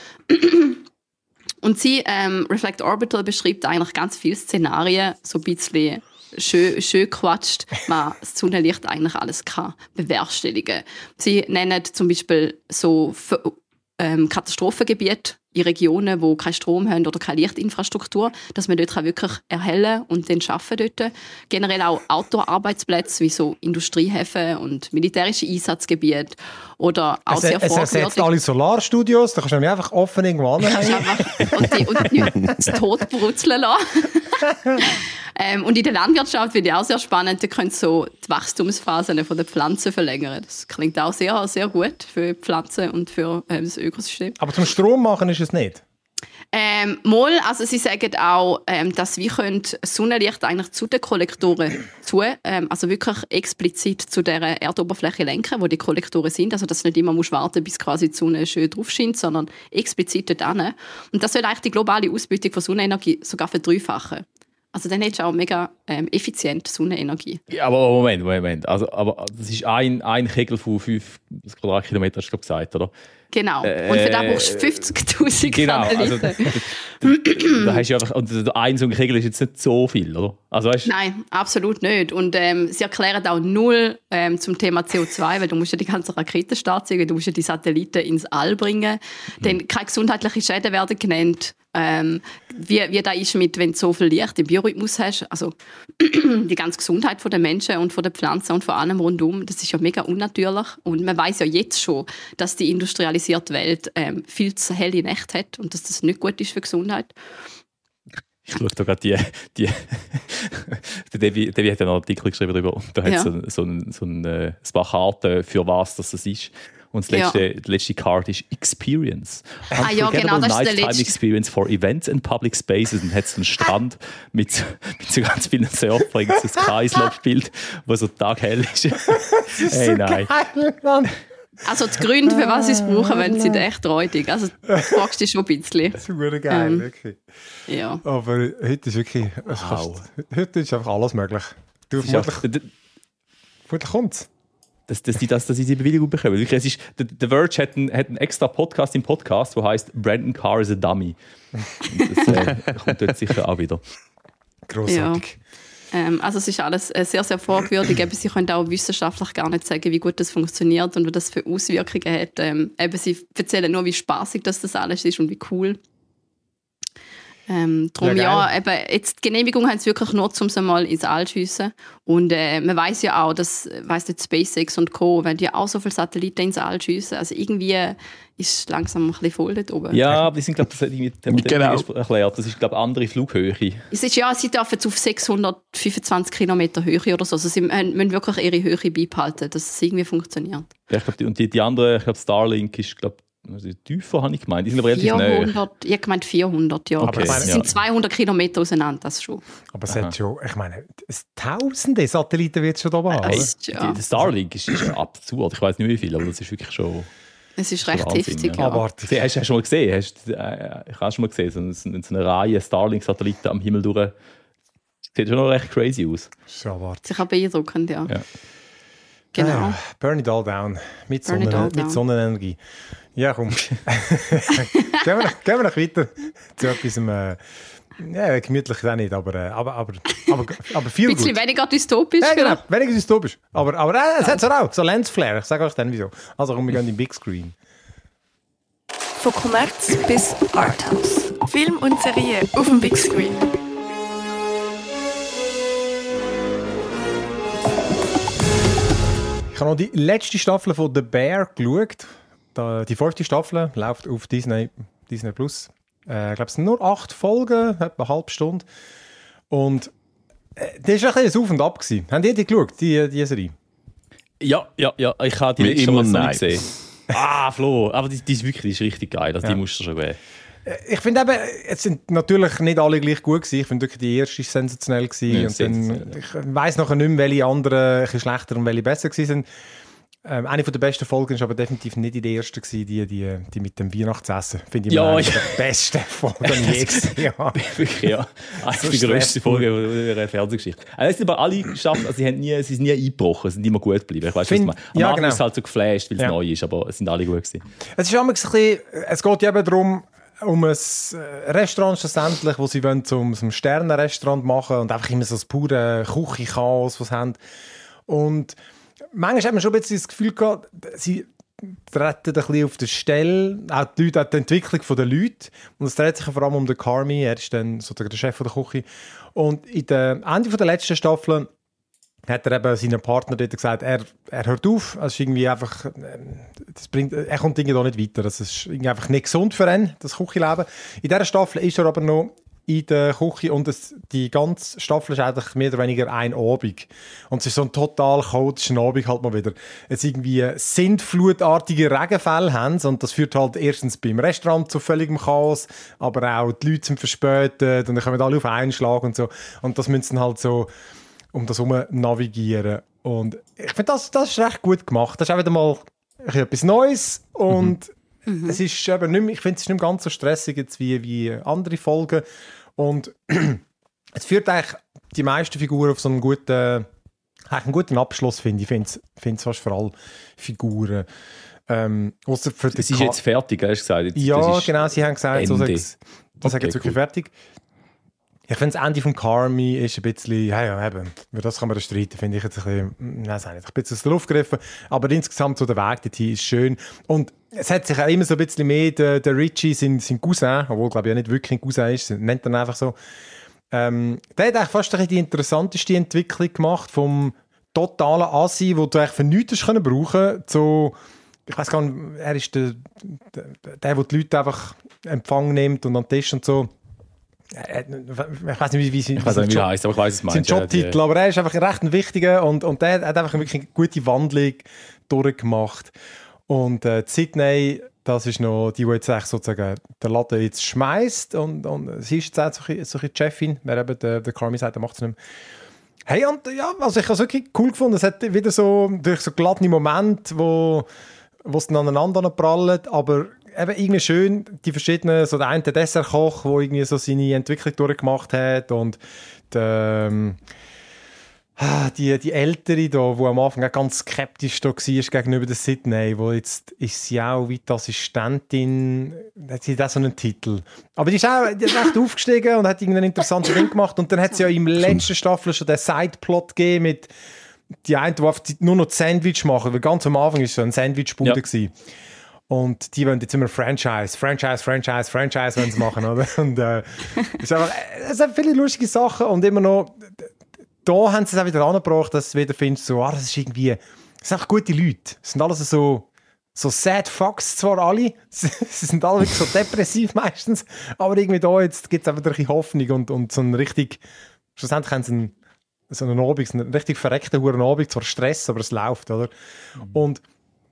Und sie, ähm, Reflect Orbital, beschreibt eigentlich ganz viele Szenarien, so ein bisschen schön, schön quatscht, man das Sonnenlicht eigentlich alles kann bewerkstelligen. Sie nennen zum Beispiel so ähm, Katastrophengebiete in Regionen, wo keinen Strom haben oder keine Lichtinfrastruktur, dass man dort kann wirklich erhellen und dann arbeiten dort. Generell auch Outdoor-Arbeitsplätze wie so Industriehäfen und militärische Einsatzgebiete oder auch Es, sehr es ersetzt fragwürdig. alle Solarstudios, da kannst du nämlich einfach offen irgendwo Kannst anhängen. einfach und die, und die zu Tod brutzeln lassen. ähm, und in der Landwirtschaft finde ich auch sehr spannend, da können so die Wachstumsphasen von den Pflanzen verlängern. Das klingt auch sehr, sehr gut für die Pflanzen und für ähm, das Ökosystem. Aber zum Strom machen ist es nicht. Ähm, mal, also sie sagen auch, ähm, dass wir können Sonnenlicht eigentlich zu den Kollektoren zu, ähm, also wirklich explizit zu der Erdoberfläche lenken, wo die Kollektoren sind, also dass du nicht immer musst warten, bis quasi die Sonne schön drauf scheint, sondern explizit dort hin. Und das soll eigentlich die globale Ausbeutung von Sonnenenergie sogar verdreifachen. Also dann hättest du auch mega ähm, effizient Sonnenenergie. Ja, aber Moment, Moment. Also, aber das ist ein, ein Kegel von fünf Quadratkilometer, hast du gesagt, oder? Genau. Äh, Und für das brauchst du fünfzigtausend Genau, also, Satelliten. da hast du einfach, und ein so ein Kegel ist jetzt nicht so viel, oder? Also, weißt, Nein, absolut nicht. Und ähm, sie erklären auch null ähm, zum Thema C O zwei, weil du musst ja die ganzen Raketen starten, du musst ja die Satelliten ins All bringen. Mhm. Dann keine gesundheitlichen Schäden werden genannt. Ähm, wie, wie das ist, mit, wenn du so viel Licht im Biorhythmus hast, also die ganze Gesundheit der Menschen und der Pflanzen und von allem rundum, das ist ja mega unnatürlich. Und man weiß ja jetzt schon, dass die industrialisierte Welt ähm, viel zu helle Nächte hat und dass das nicht gut ist für die Gesundheit. Ich schaue da gerade die, die der Devi, Devi hat einen Artikel geschrieben darüber und da hat Ja. so, so ein, so ein, äh, ein paar Karten, für was das ist. Und das letzte, Ja. die letzte Card ist Experience. Ah ja, genau, das ist der Nighttime letzte. Experience for Events and Public Spaces. Und hat so einen Strand mit, mit so ganz vielen Surfern, so ein Kreislaufbild, wo so taghell ist. Hey, nein. Geil, Mann. Also die Gründe, für was sie es brauchen, wenn sie echt räudig. Also du fragst dich schon ein bisschen. Super geil, Ähm. wirklich. Ja. Aber heute ist wirklich... es Wow. kannst- Heute ist einfach alles möglich. Du, Das ist vermutlich, einfach- vermutlich kommt's. dass, dass, die, dass, dass sie die Bewilligung bekommen. Wirklich, es ist, The, The Verge hat einen, hat einen extra Podcast im Podcast, der heißt Brandon Carr is a Dummy. Und das äh, kommt dort sicher auch wieder. Grossartig. Ähm, also es ist alles äh, sehr, sehr fragwürdig. Eben, sie können auch wissenschaftlich gar nicht sagen, wie gut das funktioniert und was das für Auswirkungen hat. Ähm, eben, sie erzählen nur, wie spaßig das, das alles ist und wie cool. Ähm, darum Ja, ja, eben, jetzt die Genehmigung haben sie wirklich nur, um sie mal ins All zu schiessen. Und äh, man weiß ja auch, dass weiss nicht, SpaceX und Co., wenn die auch so viele Satelliten ins All schiessen. Also irgendwie ist es langsam ein bisschen voll dort oben. Ja, aber die sind, glaube ich, das hat irgendwie der Genau. Modell erklärt. Das ist, glaube ich, andere Flughöhe. Es ist ja, sie dürfen jetzt auf sechshundertfünfundzwanzig Kilometer Höhe oder so. Also sie müssen wirklich ihre Höhe beibehalten, dass es irgendwie funktioniert. Ja, ich glaub, die, und die, die andere, ich glaube, Starlink ist, glaube ich, tiefer, habe ich gemeint. Die sind aber relativ nah. vierhundert, ich habe gemeint vierhundert, ja. Okay, Also sie ja. sind zweihundert Kilometer auseinander, das schon. Aber es hat schon... Ich meine, es tausende Satelliten wird es schon da haben. Hey. oder? ist, ja. Die, der Starlink ist, ist absurd. Ich weiß nicht wie viel, aber das ist wirklich schon... Es ist schon recht Wahnsinn, heftig, ja. ja. Abartig. Sie- Hast du hast du schon mal gesehen? Hast, äh, ich habe schon mal gesehen, so, so, so eine Reihe Starlink-Satelliten am Himmel durch. Sieht schon noch recht crazy aus. Schon abartig. Sicher beeindruckend, ja. Ja. Genau. Ah, burn it all down. Mit, Burn it Sonnen, all down. mit Sonnenenergie. Ja, komm. gehen, wir noch, gehen wir noch weiter zu etwas... Äh, ja, gemütlich ist auch nicht, aber, äh, aber, aber, aber, aber viel Ein bisschen gut. weniger dystopisch. Ja, genau. Ja. Weniger dystopisch. Aber, aber äh, es hat es auch. So Lensflare. Ich sage euch dann wieso. Also komm, wir gehen in den Big Screen. Von Kommerz bis Arthouse. Film und Serie auf dem Big Screen. Ich habe noch die letzte Staffel von The Bear geschaut. Da, die fünfte Staffel läuft auf Disney, Disney Plus. Äh, ich glaube, es sind nur acht Folgen, etwa eine halbe Stunde. Und äh, das war ein bisschen ein Auf und Ab gewesen. Habt ihr die geschaut, die, die Serie? Ja, ja, ja. Ich habe die Wie letzte immer Mal noch nein. nicht gesehen. Ah, Flo. Aber die, die ist wirklich die ist richtig geil. Also Ja. Die musst du schon geben. Ich finde eben, es sind natürlich nicht alle gleich gut gewesen. Ich finde wirklich, die erste ist sensationell gewesen. Ja, und dann, sensationell, ich weiss nachher nicht mehr, welche anderen ein bisschen schlechter und welche besser gewesen sind. Ähm, eine der besten Folgen war aber definitiv nicht die erste gewesen, die, die, die mit dem Weihnachtsessen. Finde ich Ja, immer eine ja. der besten Folgen je gewesen. Ja. Wirklich, ja. Eine So der grössten stressvoll. Folgen der Fernsehgeschichte. Also, es sind aber alle geschafft, also sie, haben nie, sie sind nie eingebrochen, sie sind immer gut geblieben. Ich weiss, was Find- man. Am ja, Anfang genau. ist es halt so geflasht, weil es Ja. neu ist, aber es sind alle gut gewesen. Es ist immer ein bisschen, es geht ja eben darum, um ein äh, Restaurant schlussendlich, wo sie wollen zum, zum Sternenrestaurant machen und einfach immer so das pure Küchenchaos, was sie haben. Und manchmal hat man schon ein bisschen das Gefühl gehabt, sie treten ein bisschen auf der Stelle, auch die Leute, auch die Entwicklung der Leute. Und es dreht sich ja vor allem um den Carmi, er ist dann so der der Chef der Küche. Und in der Ende der letzten Staffel hat er eben seinen Partner dort gesagt, er, er hört auf, es ist irgendwie einfach, ähm, das bringt, er kommt irgendwie da nicht weiter, das ist irgendwie einfach nicht gesund für ihn, das Küchenleben. In dieser Staffel ist er aber noch in der Küche und das, die ganze Staffel ist eigentlich mehr oder weniger ein Abend. Und es ist so ein total chaotischer Abend halt mal wieder. Jetzt irgendwie sintflutartige Regenfälle haben sie und das führt halt erstens beim Restaurant zu völligem Chaos, aber auch die Leute sind verspätet und dann kommen alle auf einen Schlag und so. Und das müssen sie halt so um das herum navigieren. Und ich finde, das, das ist recht gut gemacht. Das ist auch wieder mal etwas Neues und Mhm. es ist eben nicht mehr, ich finde, es ist nicht mehr ganz so stressig jetzt wie, wie andere Folgen. Und es führt eigentlich die meisten Figuren auf so einen guten, eigentlich einen guten Abschluss, finde ich. Ich finde es fast vor allem Figuren. Ähm, ausser für Das den ist Ka- jetzt fertig, hast du gesagt. Jetzt, ja, das ist genau, sie haben gesagt, so Ende. sag's- das Okay, ist jetzt wirklich cool. fertig. Ich finde das Ende von Carmy ist ein bisschen, ja, ja, eben, über das kann man streiten, finde ich jetzt ein bisschen, nein, sei nicht, ein bisschen aus der Luft gegriffen, aber insgesamt so der Weg dorthin ist schön. Und es hat sich auch immer so ein bisschen mehr, der, der Richie, sein, sein Cousin, obwohl, glaube ich, ja nicht wirklich ein Cousin ist, nennt er einfach so, ähm, der hat eigentlich fast ein bisschen die interessanteste Entwicklung gemacht vom totalen Assi, wo du eigentlich für nichts hast brauchen können, zu, ich weiss gar nicht, er ist der, der, der, der die Leute einfach Empfang nimmt und an den Tisch und so. Ich weiß nicht, wie, wie, ich weiß nicht, wie er heisst, aber ich weiß es sein Jobtitel, ja, aber er ist einfach recht ein wichtiger und, und der hat einfach wirklich eine gute Wandlung durchgemacht. Und äh, Sydney, das ist noch die, die jetzt eigentlich sozusagen der Laden jetzt schmeißt und, und sie ist jetzt auch so ein bisschen die Chefin, wer eben der, der Carmy sagt, der macht es nicht mehr. Hey, und ja, also ich habe es wirklich cool gefunden, es hat wieder so, durch so glatte Momente, wo wo es dann aneinander prallt, aber eben irgendwie schön, die verschiedenen, so der eine der Dessertkoch, der irgendwie so seine Entwicklung durchgemacht hat und der, ähm, die, die Ältere da, die am Anfang auch ganz skeptisch da war gegenüber der Sydney, wo jetzt ist sie auch wie die Assistentin, hat sie da so einen Titel. Aber die ist auch die ist echt aufgestiegen und hat irgendeinen interessanten Ding gemacht und dann hat sie ja im letzten Staffel schon den Sideplot gegeben mit die einen, die nur noch Sandwich machen, weil ganz am Anfang war es so ein Sandwich-Bude. Ja. Und die wollen jetzt immer Franchise, Franchise, Franchise, Franchise wollen sie machen, oder? Und äh, es ist einfach, es sind viele lustige Sachen und immer noch, da haben sie es auch wieder angebracht, dass du wieder findest, so, ah, das ist irgendwie, das sind einfach gute Leute. Es sind alles so, so sad fucks zwar alle, sie sind alle wirklich so depressiv meistens, aber irgendwie da jetzt gibt es einfach ein bisschen Hoffnung und, und so ein richtig, schlussendlich haben sie einen so einen Abend, so einen richtig verreckten Huren Abend, zwar Stress, aber es läuft, oder? Mhm. Und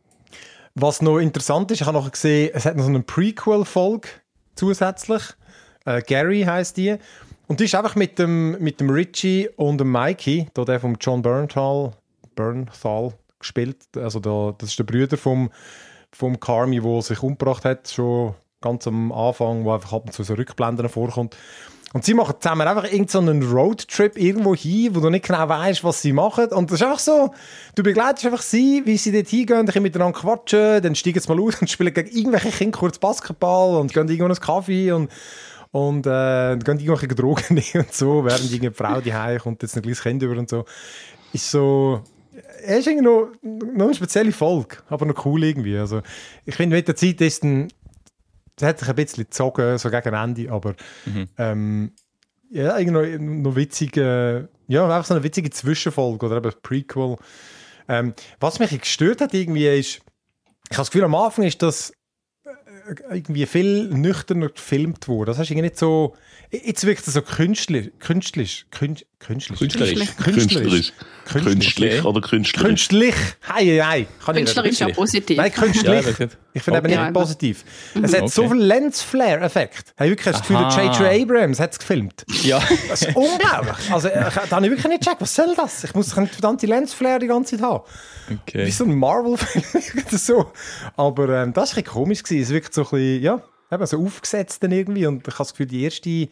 was noch interessant ist, ich habe noch gesehen, es hat noch so eine Prequel-Folge zusätzlich, äh, Gary heisst die, und die ist einfach mit dem, mit dem Richie und dem Mikey, da der von John Bernthal, Bernthal gespielt, also da, das ist der Bruder vom, vom Carmy, der sich umgebracht hat, schon ganz am Anfang, wo einfach ab und zu so Rückblenden vorkommt. Und sie machen zusammen einfach irgendeinen so Roadtrip irgendwo hin, wo du nicht genau weißt, was sie machen. Und das ist einfach so, du begleitest einfach sie, wie sie dort hingehen, ein bisschen miteinander quatschen, dann steigen sie mal aus und spielen gegen irgendwelche Kinder kurz Basketball und gehen irgendwo einen Kaffee und, und äh, gehen irgendwelche Drogen nehmen und so, während irgendeine Frau die heim kommt, jetzt ein kleines Kind über und so. Ist so, es ist irgendwie noch, noch eine spezielle Folge, aber noch cool irgendwie. Also, ich finde, mit der Zeit ist ein es hat sich ein bisschen gezogen, so gegen Ende, aber mhm. ähm, ja, irgendwie noch, noch witzige, ja, einfach so eine witzige Zwischenfolge oder eben Prequel. Ähm, was mich gestört hat irgendwie ist, ich habe das Gefühl, am Anfang ist das irgendwie viel nüchterner gefilmt worden. Das heißt irgendwie nicht so, jetzt wirkt es so künstlich, künstlich, künstlich, künstlich, künstlerisch, künstlerisch, künstlich oder künstlich. Künstlich, hei, hei. Künstlerisch ist ja positiv. Nein, künstlich. Ja, ich finde okay. eben nicht positiv. Mhm. Es hat okay. so viel Lens-Flare-Effekt. Hey, wirklich, hast du das Gefühl, J J Abrams hat es gefilmt. Ja. Das ist unglaublich. Also, da habe ich wirklich nicht gecheckt, was soll das? Ich muss eine verdammte Lens-Flare die ganze Zeit haben. Okay. Wie so ein Marvel-Film. so. Aber ähm, das war ein bisschen komisch. Es wirkt so ein bisschen, ja, eben so aufgesetzt dann irgendwie. Und ich habe das Gefühl, die erste, die,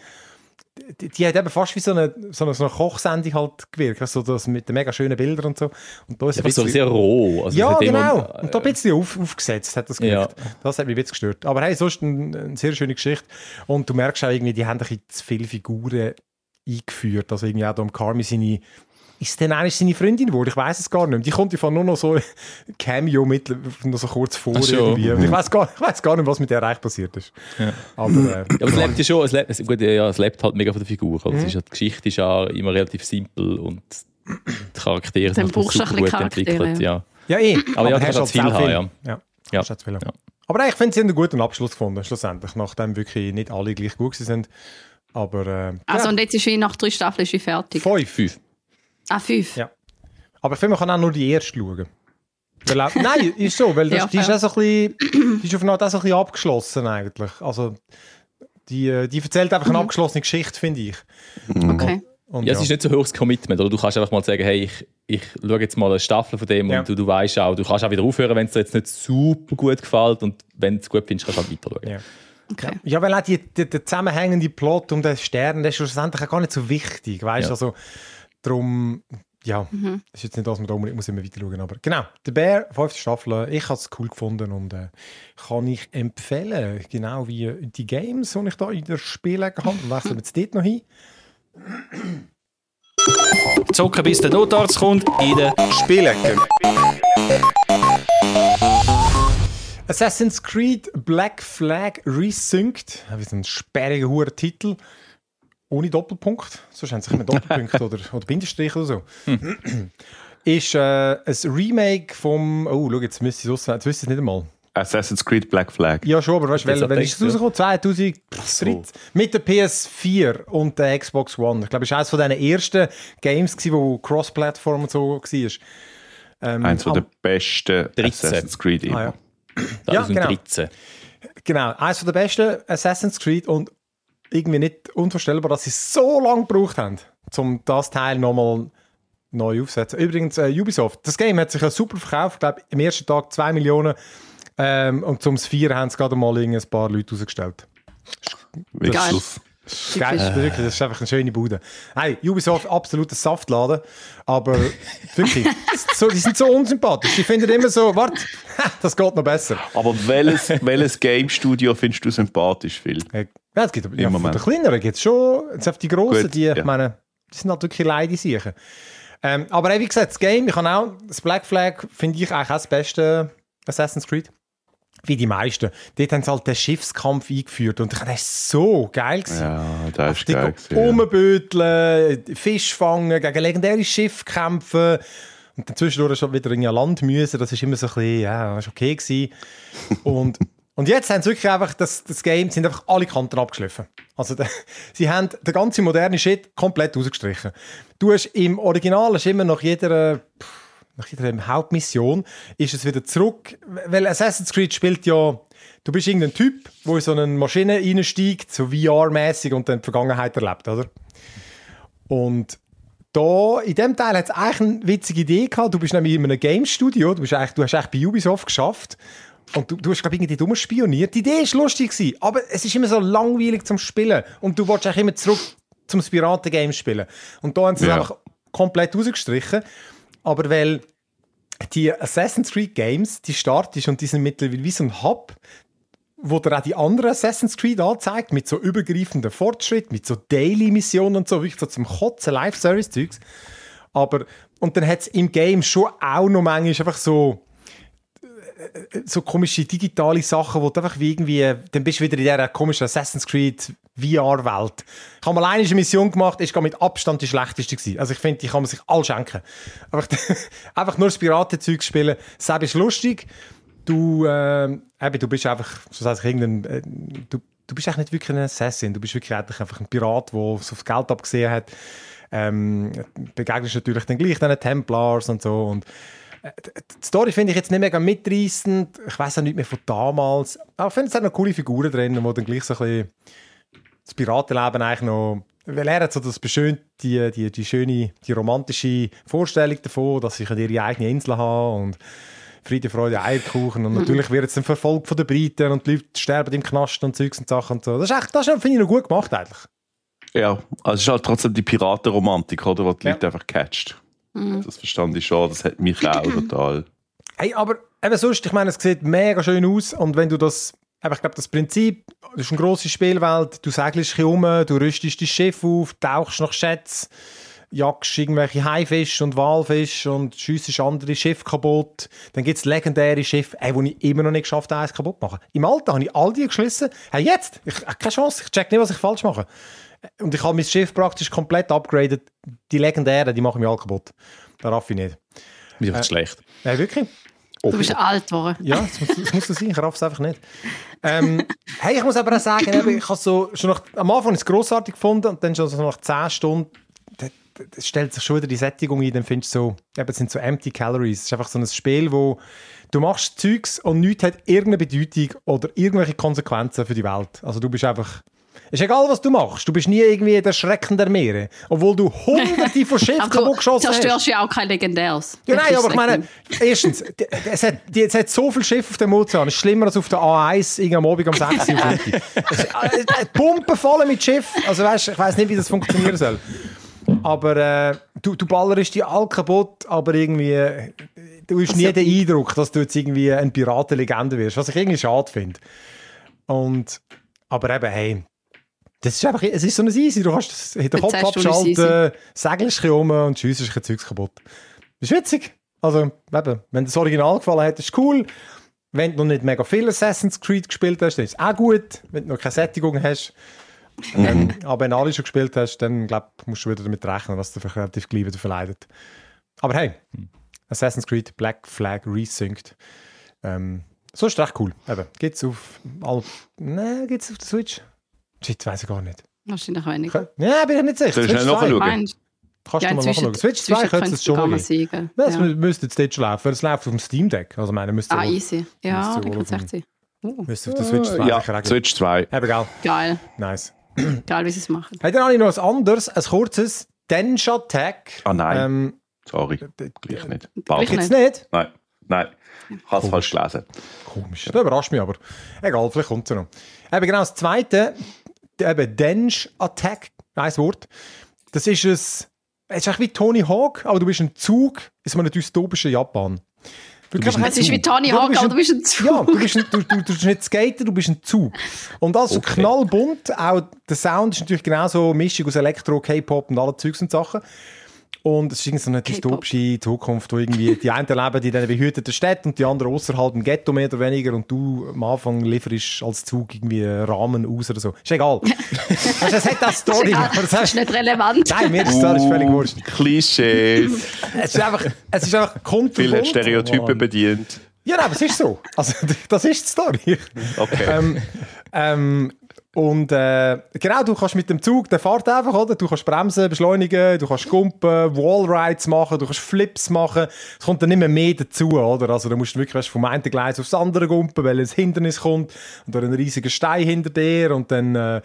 die hat eben fast wie so eine, so eine, so eine Kochsendung halt gewirkt. Also das mit den mega schönen Bildern und so. Und da ist ja, bisschen, so sehr roh. Also ja, genau. Immer, äh, und da ein bisschen auf, aufgesetzt hat das gewirkt. Ja. Das hat mich jetzt gestört. Aber hey, sonst eine, eine sehr schöne Geschichte. Und du merkst auch irgendwie, die haben ein bisschen zu viele Figuren eingeführt. Also irgendwie auch da am Carmy seine... Ist denn eigentlich seine Freundin geworden? Ich weiss es gar nicht mehr. Die kommt einfach nur noch so Cameo mit, noch so kurz vor irgendwie. Und ich weiss gar, ich weiss gar nicht, was mit der eigentlich passiert ist. Ja. Aber, äh, ja, aber es lebt ja schon, es lebt, es, gut, ja, es lebt halt mega von der Figur. Also mhm. ist ja, die Geschichte ist ja immer relativ simpel und die Charaktere sind super gut entwickelt. Ja, ja eh. Aber, aber ja, du kannst halt viel haben. Ja. Ja. Ja. Ja. Ja. Aber ich finde, sie haben einen guten Abschluss gefunden, schlussendlich, nachdem wirklich nicht alle gleich gut sind. Aber, äh, also ja. und jetzt ist sie nach drei Staffeln ist sie fertig? Fünf. Fünf. Ah, fünf? Ja. Aber ich finde, man kann auch nur die erste schauen. Weil auch, nein, ist so, weil das, ja, die, ist auch so ein bisschen, die ist auf eine Art auch so ein bisschen abgeschlossen eigentlich. Also, die, die erzählt einfach eine abgeschlossene Geschichte, finde ich. Okay. Und, und ja, ja, es ist nicht so hohes Commitment, oder? Du kannst einfach mal sagen, hey, ich, ich schaue jetzt mal eine Staffel von dem ja. und du, du weißt auch, du kannst auch wieder aufhören, wenn es dir jetzt nicht super gut gefällt und wenn du es gut findest, kannst du halt weiter schauen. Ja. Okay. Ja, weil auch die, die, der zusammenhängende Plot um den Stern, der ist schlussendlich auch gar nicht so wichtig, weißt du? Ja. Also, darum, ja, mhm. das ist jetzt nicht, dass man da unbedingt muss immer weiter schauen, aber genau, der Bär, fünfte Staffel, ich habe es cool gefunden und äh, kann ich empfehlen, genau wie die Games, die ich da in der Spiele habe, wechseln wir jetzt dort noch hin. Zocken bis der Notarzt kommt in der Spielecke. Assassin's Creed Black Flag Resynced. Wie so ein sperriger hoher Titel. Ohne Doppelpunkt. Sonst haben sie immer Doppelpunkt oder, oder Bindestrich oder so. Hm. Ist äh, ein Remake vom... Oh, schau, jetzt müsste ich es jetzt wüsste ich es nicht einmal. Assassin's Creed Black Flag. Ja, schon, aber weißt du, wann ist es rausgekommen? zwanzig dreizehn. So. Mit der P S vier und der Xbox One. Ich glaube, es war eines von diesen ersten Games, wo Cross-Plattform und so war. Ähm, Eins von der besten dreizehn. Assassin's Creed immer. Ah, ja. Ja, genau. dreizehn. Genau, eines der besten Assassin's Creed und irgendwie nicht unvorstellbar, dass sie so lange gebraucht haben, um das Teil nochmal neu aufzusetzen. Übrigens, äh, Ubisoft, das Game hat sich ja super verkauft, ich glaube, am ersten Tag zwei Millionen ähm, und zum vier haben sie gerade mal ein paar Leute rausgestellt. Wirklich. Geil. Geil, das ist wirklich, das ist einfach eine schöne Bude. Hey, Ubisoft, absoluter Saftladen, aber wirklich, so, die sind so unsympathisch. Die finden immer so, warte, das geht noch besser. Aber welches, welches Game-Studio findest du sympathisch, Phil? Ja, es gibt ja, von den kleineren gibt es schon, jetzt auf die grossen, Gut, die, ja. ich meine, die sind halt wirklich leider sicher. Ähm, aber wie gesagt, das Game, ich habe auch, das Black Flag finde ich eigentlich auch das beste Assassin's Creed. Wie die meisten. Dort haben sie halt den Schiffskampf eingeführt und das war so geil gewesen. Ja, das ist geil gewesen, ja. Rumböteln, Fisch fangen, gegen legendäre Schiffe kämpfen und dann zwischendurch schon wieder in ein Land müssen. Das war immer so ein bisschen, ja, das war okay gewesen. und, und jetzt haben sie wirklich einfach, das, das Game, sind einfach alle Kanten abgeschliffen. Also, de, sie haben den ganzen modernen Shit komplett rausgestrichen. Du hast im Original hast immer nach jeder... Pff, nach jeder Hauptmission ist es wieder zurück, weil Assassin's Creed spielt ja, du bist irgendein Typ, der in so eine Maschine reinsteigt, so V R-mäßig und dann die Vergangenheit erlebt, oder? Und da, in dem Teil hat es eigentlich eine witzige Idee gehabt, du bist nämlich in einem Game-Studio, du, bist eigentlich, du hast eigentlich bei Ubisoft geschafft und du, du hast, glaube ich, irgendwie dumm spioniert. Die Idee war lustig gewesen, aber es ist immer so langweilig zum Spielen und du willst eigentlich immer zurück zum Piraten-Game spielen. Und da haben sie es Ja. einfach komplett rausgestrichen. Aber weil die Assassin's Creed Games, die startest und die sind mittlerweile wie so ein Hub, wo dir auch die anderen Assassin's Creed anzeigt, mit so übergreifenden Fortschritt, mit so Daily-Missionen und so, wirklich so zum Kotzen, Live-Service-Zeugs. Aber, und dann hat es im Game schon auch noch manchmal einfach so so komische digitale Sachen, wo du einfach wie irgendwie, dann bist du wieder in dieser komischen Assassin's Creed V R-Welt. Ich habe mal eine Mission gemacht, ist mit Abstand die schlechteste gewesen. Also ich finde, die kann man sich all schenken. Einfach, einfach nur das Piratenzeug spielen, das ist lustig. Du, äh, eben, du bist einfach, so sage ich, irgendein, äh, du, du bist eigentlich nicht wirklich ein Assassin, du bist wirklich eigentlich einfach ein Pirat, der so auf Geld abgesehen hat. Ähm, begegnest natürlich dann gleich den Templars und so und die Story finde ich jetzt nicht mega mitreissend. Ich weiss auch nicht mehr von damals. Aber ich finde, es hat noch coole Figuren drin, wo dann gleich so ein bisschen das Piratenleben eigentlich noch... Weil er hat so das beschönt, die, die, die schöne, die romantische Vorstellung davon, dass sie ihre eigene Insel haben und Friede, Freude, Eierkuchen. Und natürlich wird es dann verfolgt von den Briten und die Leute sterben im Knast und Zeugs und Sachen und so. Das ist echt, das ist, finde ich, noch gut gemacht eigentlich. Ja, also es ist halt trotzdem die Piratenromantik, oder, die die Ja. Leute einfach catcht. Das verstand ich schon, das hat mich auch total. Hey, aber eben sonst, ich meine, es sieht mega schön aus und wenn du das, eben, ich glaube, das Prinzip, das ist eine grosse Spielwelt, du segelst ein bisschen rum, du rüstest dein Schiff auf, tauchst nach Schätzen, jagst irgendwelche Haifische und Walfische und schiessest andere Schiffe kaputt. Dann gibt es legendäre Schiffe, ey, die ich immer noch nicht geschafft habe, eins kaputt zu machen. Im Alter habe ich all die geschlissen. Hey, jetzt, ich habe keine Chance, ich check nicht, was ich falsch mache. Und ich habe mein Schiff praktisch komplett upgraded. Die legendären, die machen mich alle kaputt. Da raff ich nicht. Mir wird schlecht. Ja, wirklich? Du bist alt geworden. Ja, das muss, das muss so sein. Ich raff es einfach nicht. Ähm, hey, ich muss aber auch sagen, eben, ich habe so, schon nach, am Anfang ist es grossartig gefunden und dann schon so nach zehn Stunden da, da, da stellt sich schon wieder die Sättigung ein. Dann findest du so, eben, es sind so empty calories. Es ist einfach so ein Spiel, wo du machst Zeugs und nichts hat irgendeine Bedeutung oder irgendwelche Konsequenzen für die Welt. Also du bist einfach... Ist egal, was du machst. Du bist nie irgendwie der Schrecken der Meere. Obwohl du hunderte von Schiffen Aber kaputt du geschossen hast. zerstörst ja auch kein Legendäres. Ja, nein, aber ich meine, erstens, d- es hat, die- es hat so viele Schiffe auf dem Ozean. Es ist schlimmer als auf der A eins am Abend um sechs Uhr. äh, Pumpen voll mit Schiff. Also weißt, ich weiss nicht, wie das funktionieren soll. Aber äh, du, du ballerst die all kaputt, aber irgendwie... äh, Du hast nie den Eindruck, dass du jetzt irgendwie eine Piratenlegende wirst. Was ich irgendwie schade finde. Und, aber eben, hey... Das ist einfach, es ist so ein Easy, du kannst das in den Kopf Jetzt hast du ein abschalten, segelst um und schiessest ein Zeugs kaputt. Das ist witzig. Also, eben, wenn das Original gefallen hat, ist cool. Wenn du noch nicht mega viel Assassin's Creed gespielt hast, dann ist es auch gut. Wenn du noch keine Sättigung hast. ähm, aber wenn du alle schon gespielt hast, dann glaub, musst du wieder damit rechnen, dass du relativ gleich wieder verleidet. Aber hey, Assassin's Creed Black Flag Resynced. Ähm, so ist recht cool. Gibt es auf, all, nee, gibt's auf der Switch? Shit, weiss ich gar nicht. Wahrscheinlich weniger. Ja, bin ich nicht sicher. Soll ich schnell nachschauen? Kannst Ja, du mal nachschauen. Switch zwei könnte es schon mal geben. Das ja. müsste jetzt dort schon laufen. Es läuft auf dem Steam Deck. Also meine, müsste Ah, wohl- easy. Ja, müsste dann wohl kann es auf echt sein. Uh, müsste auf der Switch zwei Ja, sicher auch geben. Switch zwei. Eben, gell? geil. Nice. Geil, wie sie es machen. Hey, dann habe ich noch ein anderes, ein kurzes Densha Tag. Ah nein, Ähm, sorry. d- Gleich nicht. Gleich Bald. Gibt's nicht? Nein, nein. Ich habe es falsch gelesen. Komisch. Das überrascht mich aber. Egal, vielleicht kommt es noch. Eben genau, das zweite, eben Densh Attack, ein Wort. Das ist ein, es ist eigentlich wie Tony Hawk, aber du bist ein Zug in so einem dystopischen Japan. Du bist ein Es ist wie Tony Ja, du Hawk, bist aber du bist ein Zug. Ja, du bist, ein, du, du, du bist nicht Skater, du bist ein Zug. Und also Okay. knallbunt, auch der Sound ist natürlich genauso eine Mischung aus Elektro, K-Pop und alle Zeugs und Sachen. Und es ist irgendwie so eine dystopische Zukunft, wo irgendwie die einen leben in diesen behüteten Städten und die anderen außerhalb im Ghetto mehr oder weniger und du am Anfang lieferst als Zug irgendwie einen Rahmen aus oder so. Ist egal. Weißt, das hat das Story. Ja, Das das ist nicht relevant. Nein, mir ist das völlig wurscht. Klischees. Es ist einfach, es ist einfach kunterbunt. Viele Stereotypen bedient. Ja, nein, aber es ist so. Also, das ist die Story. Okay. ähm, ähm, und äh, genau, du kannst mit dem Zug, der fährt einfach, oder? Du kannst bremsen, beschleunigen, du kannst gumpen, Wallrides machen, du kannst Flips machen. Es kommt dann nicht mehr mehr dazu, oder? Also, da musst du wirklich weißt, vom einen Gleis aufs andere gumpen, weil ein Hindernis kommt und da ein riesiger Stein hinter dir und dann äh,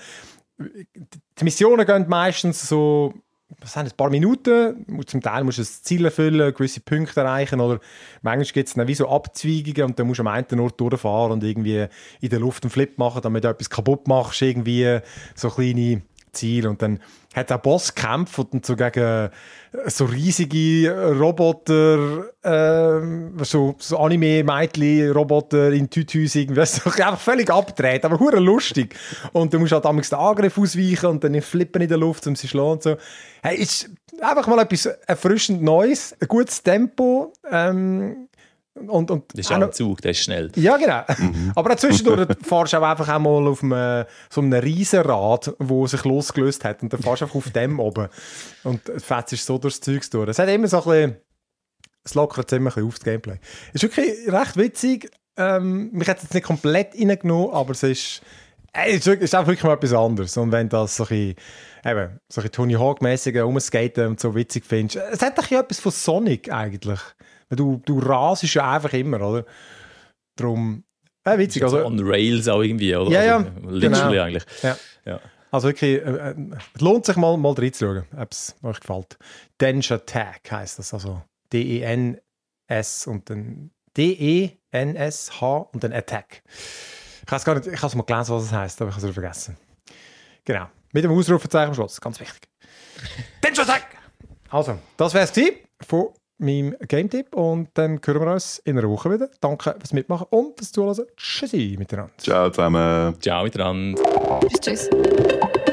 die Missionen gehen meistens so was sind ein paar Minuten, zum Teil musst du das Ziel erfüllen, gewisse Punkte erreichen oder manchmal gibt es dann wie so Abzweigungen und dann musst du am einen Ort durchfahren und irgendwie in der Luft einen Flip machen, damit du etwas kaputt machst, irgendwie so kleine Ziele und dann hat es auch Bosskämpfe und dann so gegen so riesige Roboter, ähm, so, so Anime-Mädchen-Roboter in Tüthäusen, irgendwas, so einfach völlig abgedreht, aber hure lustig. Und du musst halt damals den Angriff ausweichen und dann flippen in der Luft, um sie zu schlagen und so. Hey, ist einfach mal etwas erfrischend Neues, ein gutes Tempo, ähm, Und, und Das ist auch ein Zug, der ist schnell. Ja, genau. Aber auch zwischendurch fahrst du auch einfach einmal auf einem, so einem Riesenrad, das sich losgelöst hat. Und dann fahrst du einfach auf dem oben. Und fährst so durchs Zeug durch. Es hat immer so ein bisschen, es lockert immer ein bisschen auf das Gameplay. Es ist wirklich recht witzig. Ähm, mich hat es jetzt nicht komplett reingenommen, aber es ist, äh, es ist, wirklich, es ist auch wirklich mal etwas anderes. Und wenn das so ein bisschen, eben, so ein Tony Hawk-mäßige Rumskaten und so witzig findest, es hat doch etwas von Sonic eigentlich. Du, du rasest ja einfach immer, oder? Darum, äh, witzig. Also, Also, on Rails auch irgendwie, oder? Ja, ja, also, literally genau. eigentlich. Ja. Ja. also wirklich, äh, äh, es lohnt sich mal, mal reinzuschauen, ob es euch gefällt. Densha Attack heisst das, also D E N S und dann D E N S H und dann Attack. Ich weiß gar nicht, ich habe es mal gelesen, was es heisst, aber ich habe es wieder vergessen. Genau, mit dem Ausrufezeichen am Schluss, ganz wichtig. Densha Attack! Also, das wäre es von meinem Game-Tipp und dann hören wir uns in einer Woche wieder. Danke fürs Mitmachen und fürs Zuhören. Tschüssi miteinander. Ciao zusammen. Ciao miteinander. Tschüss, tschüss.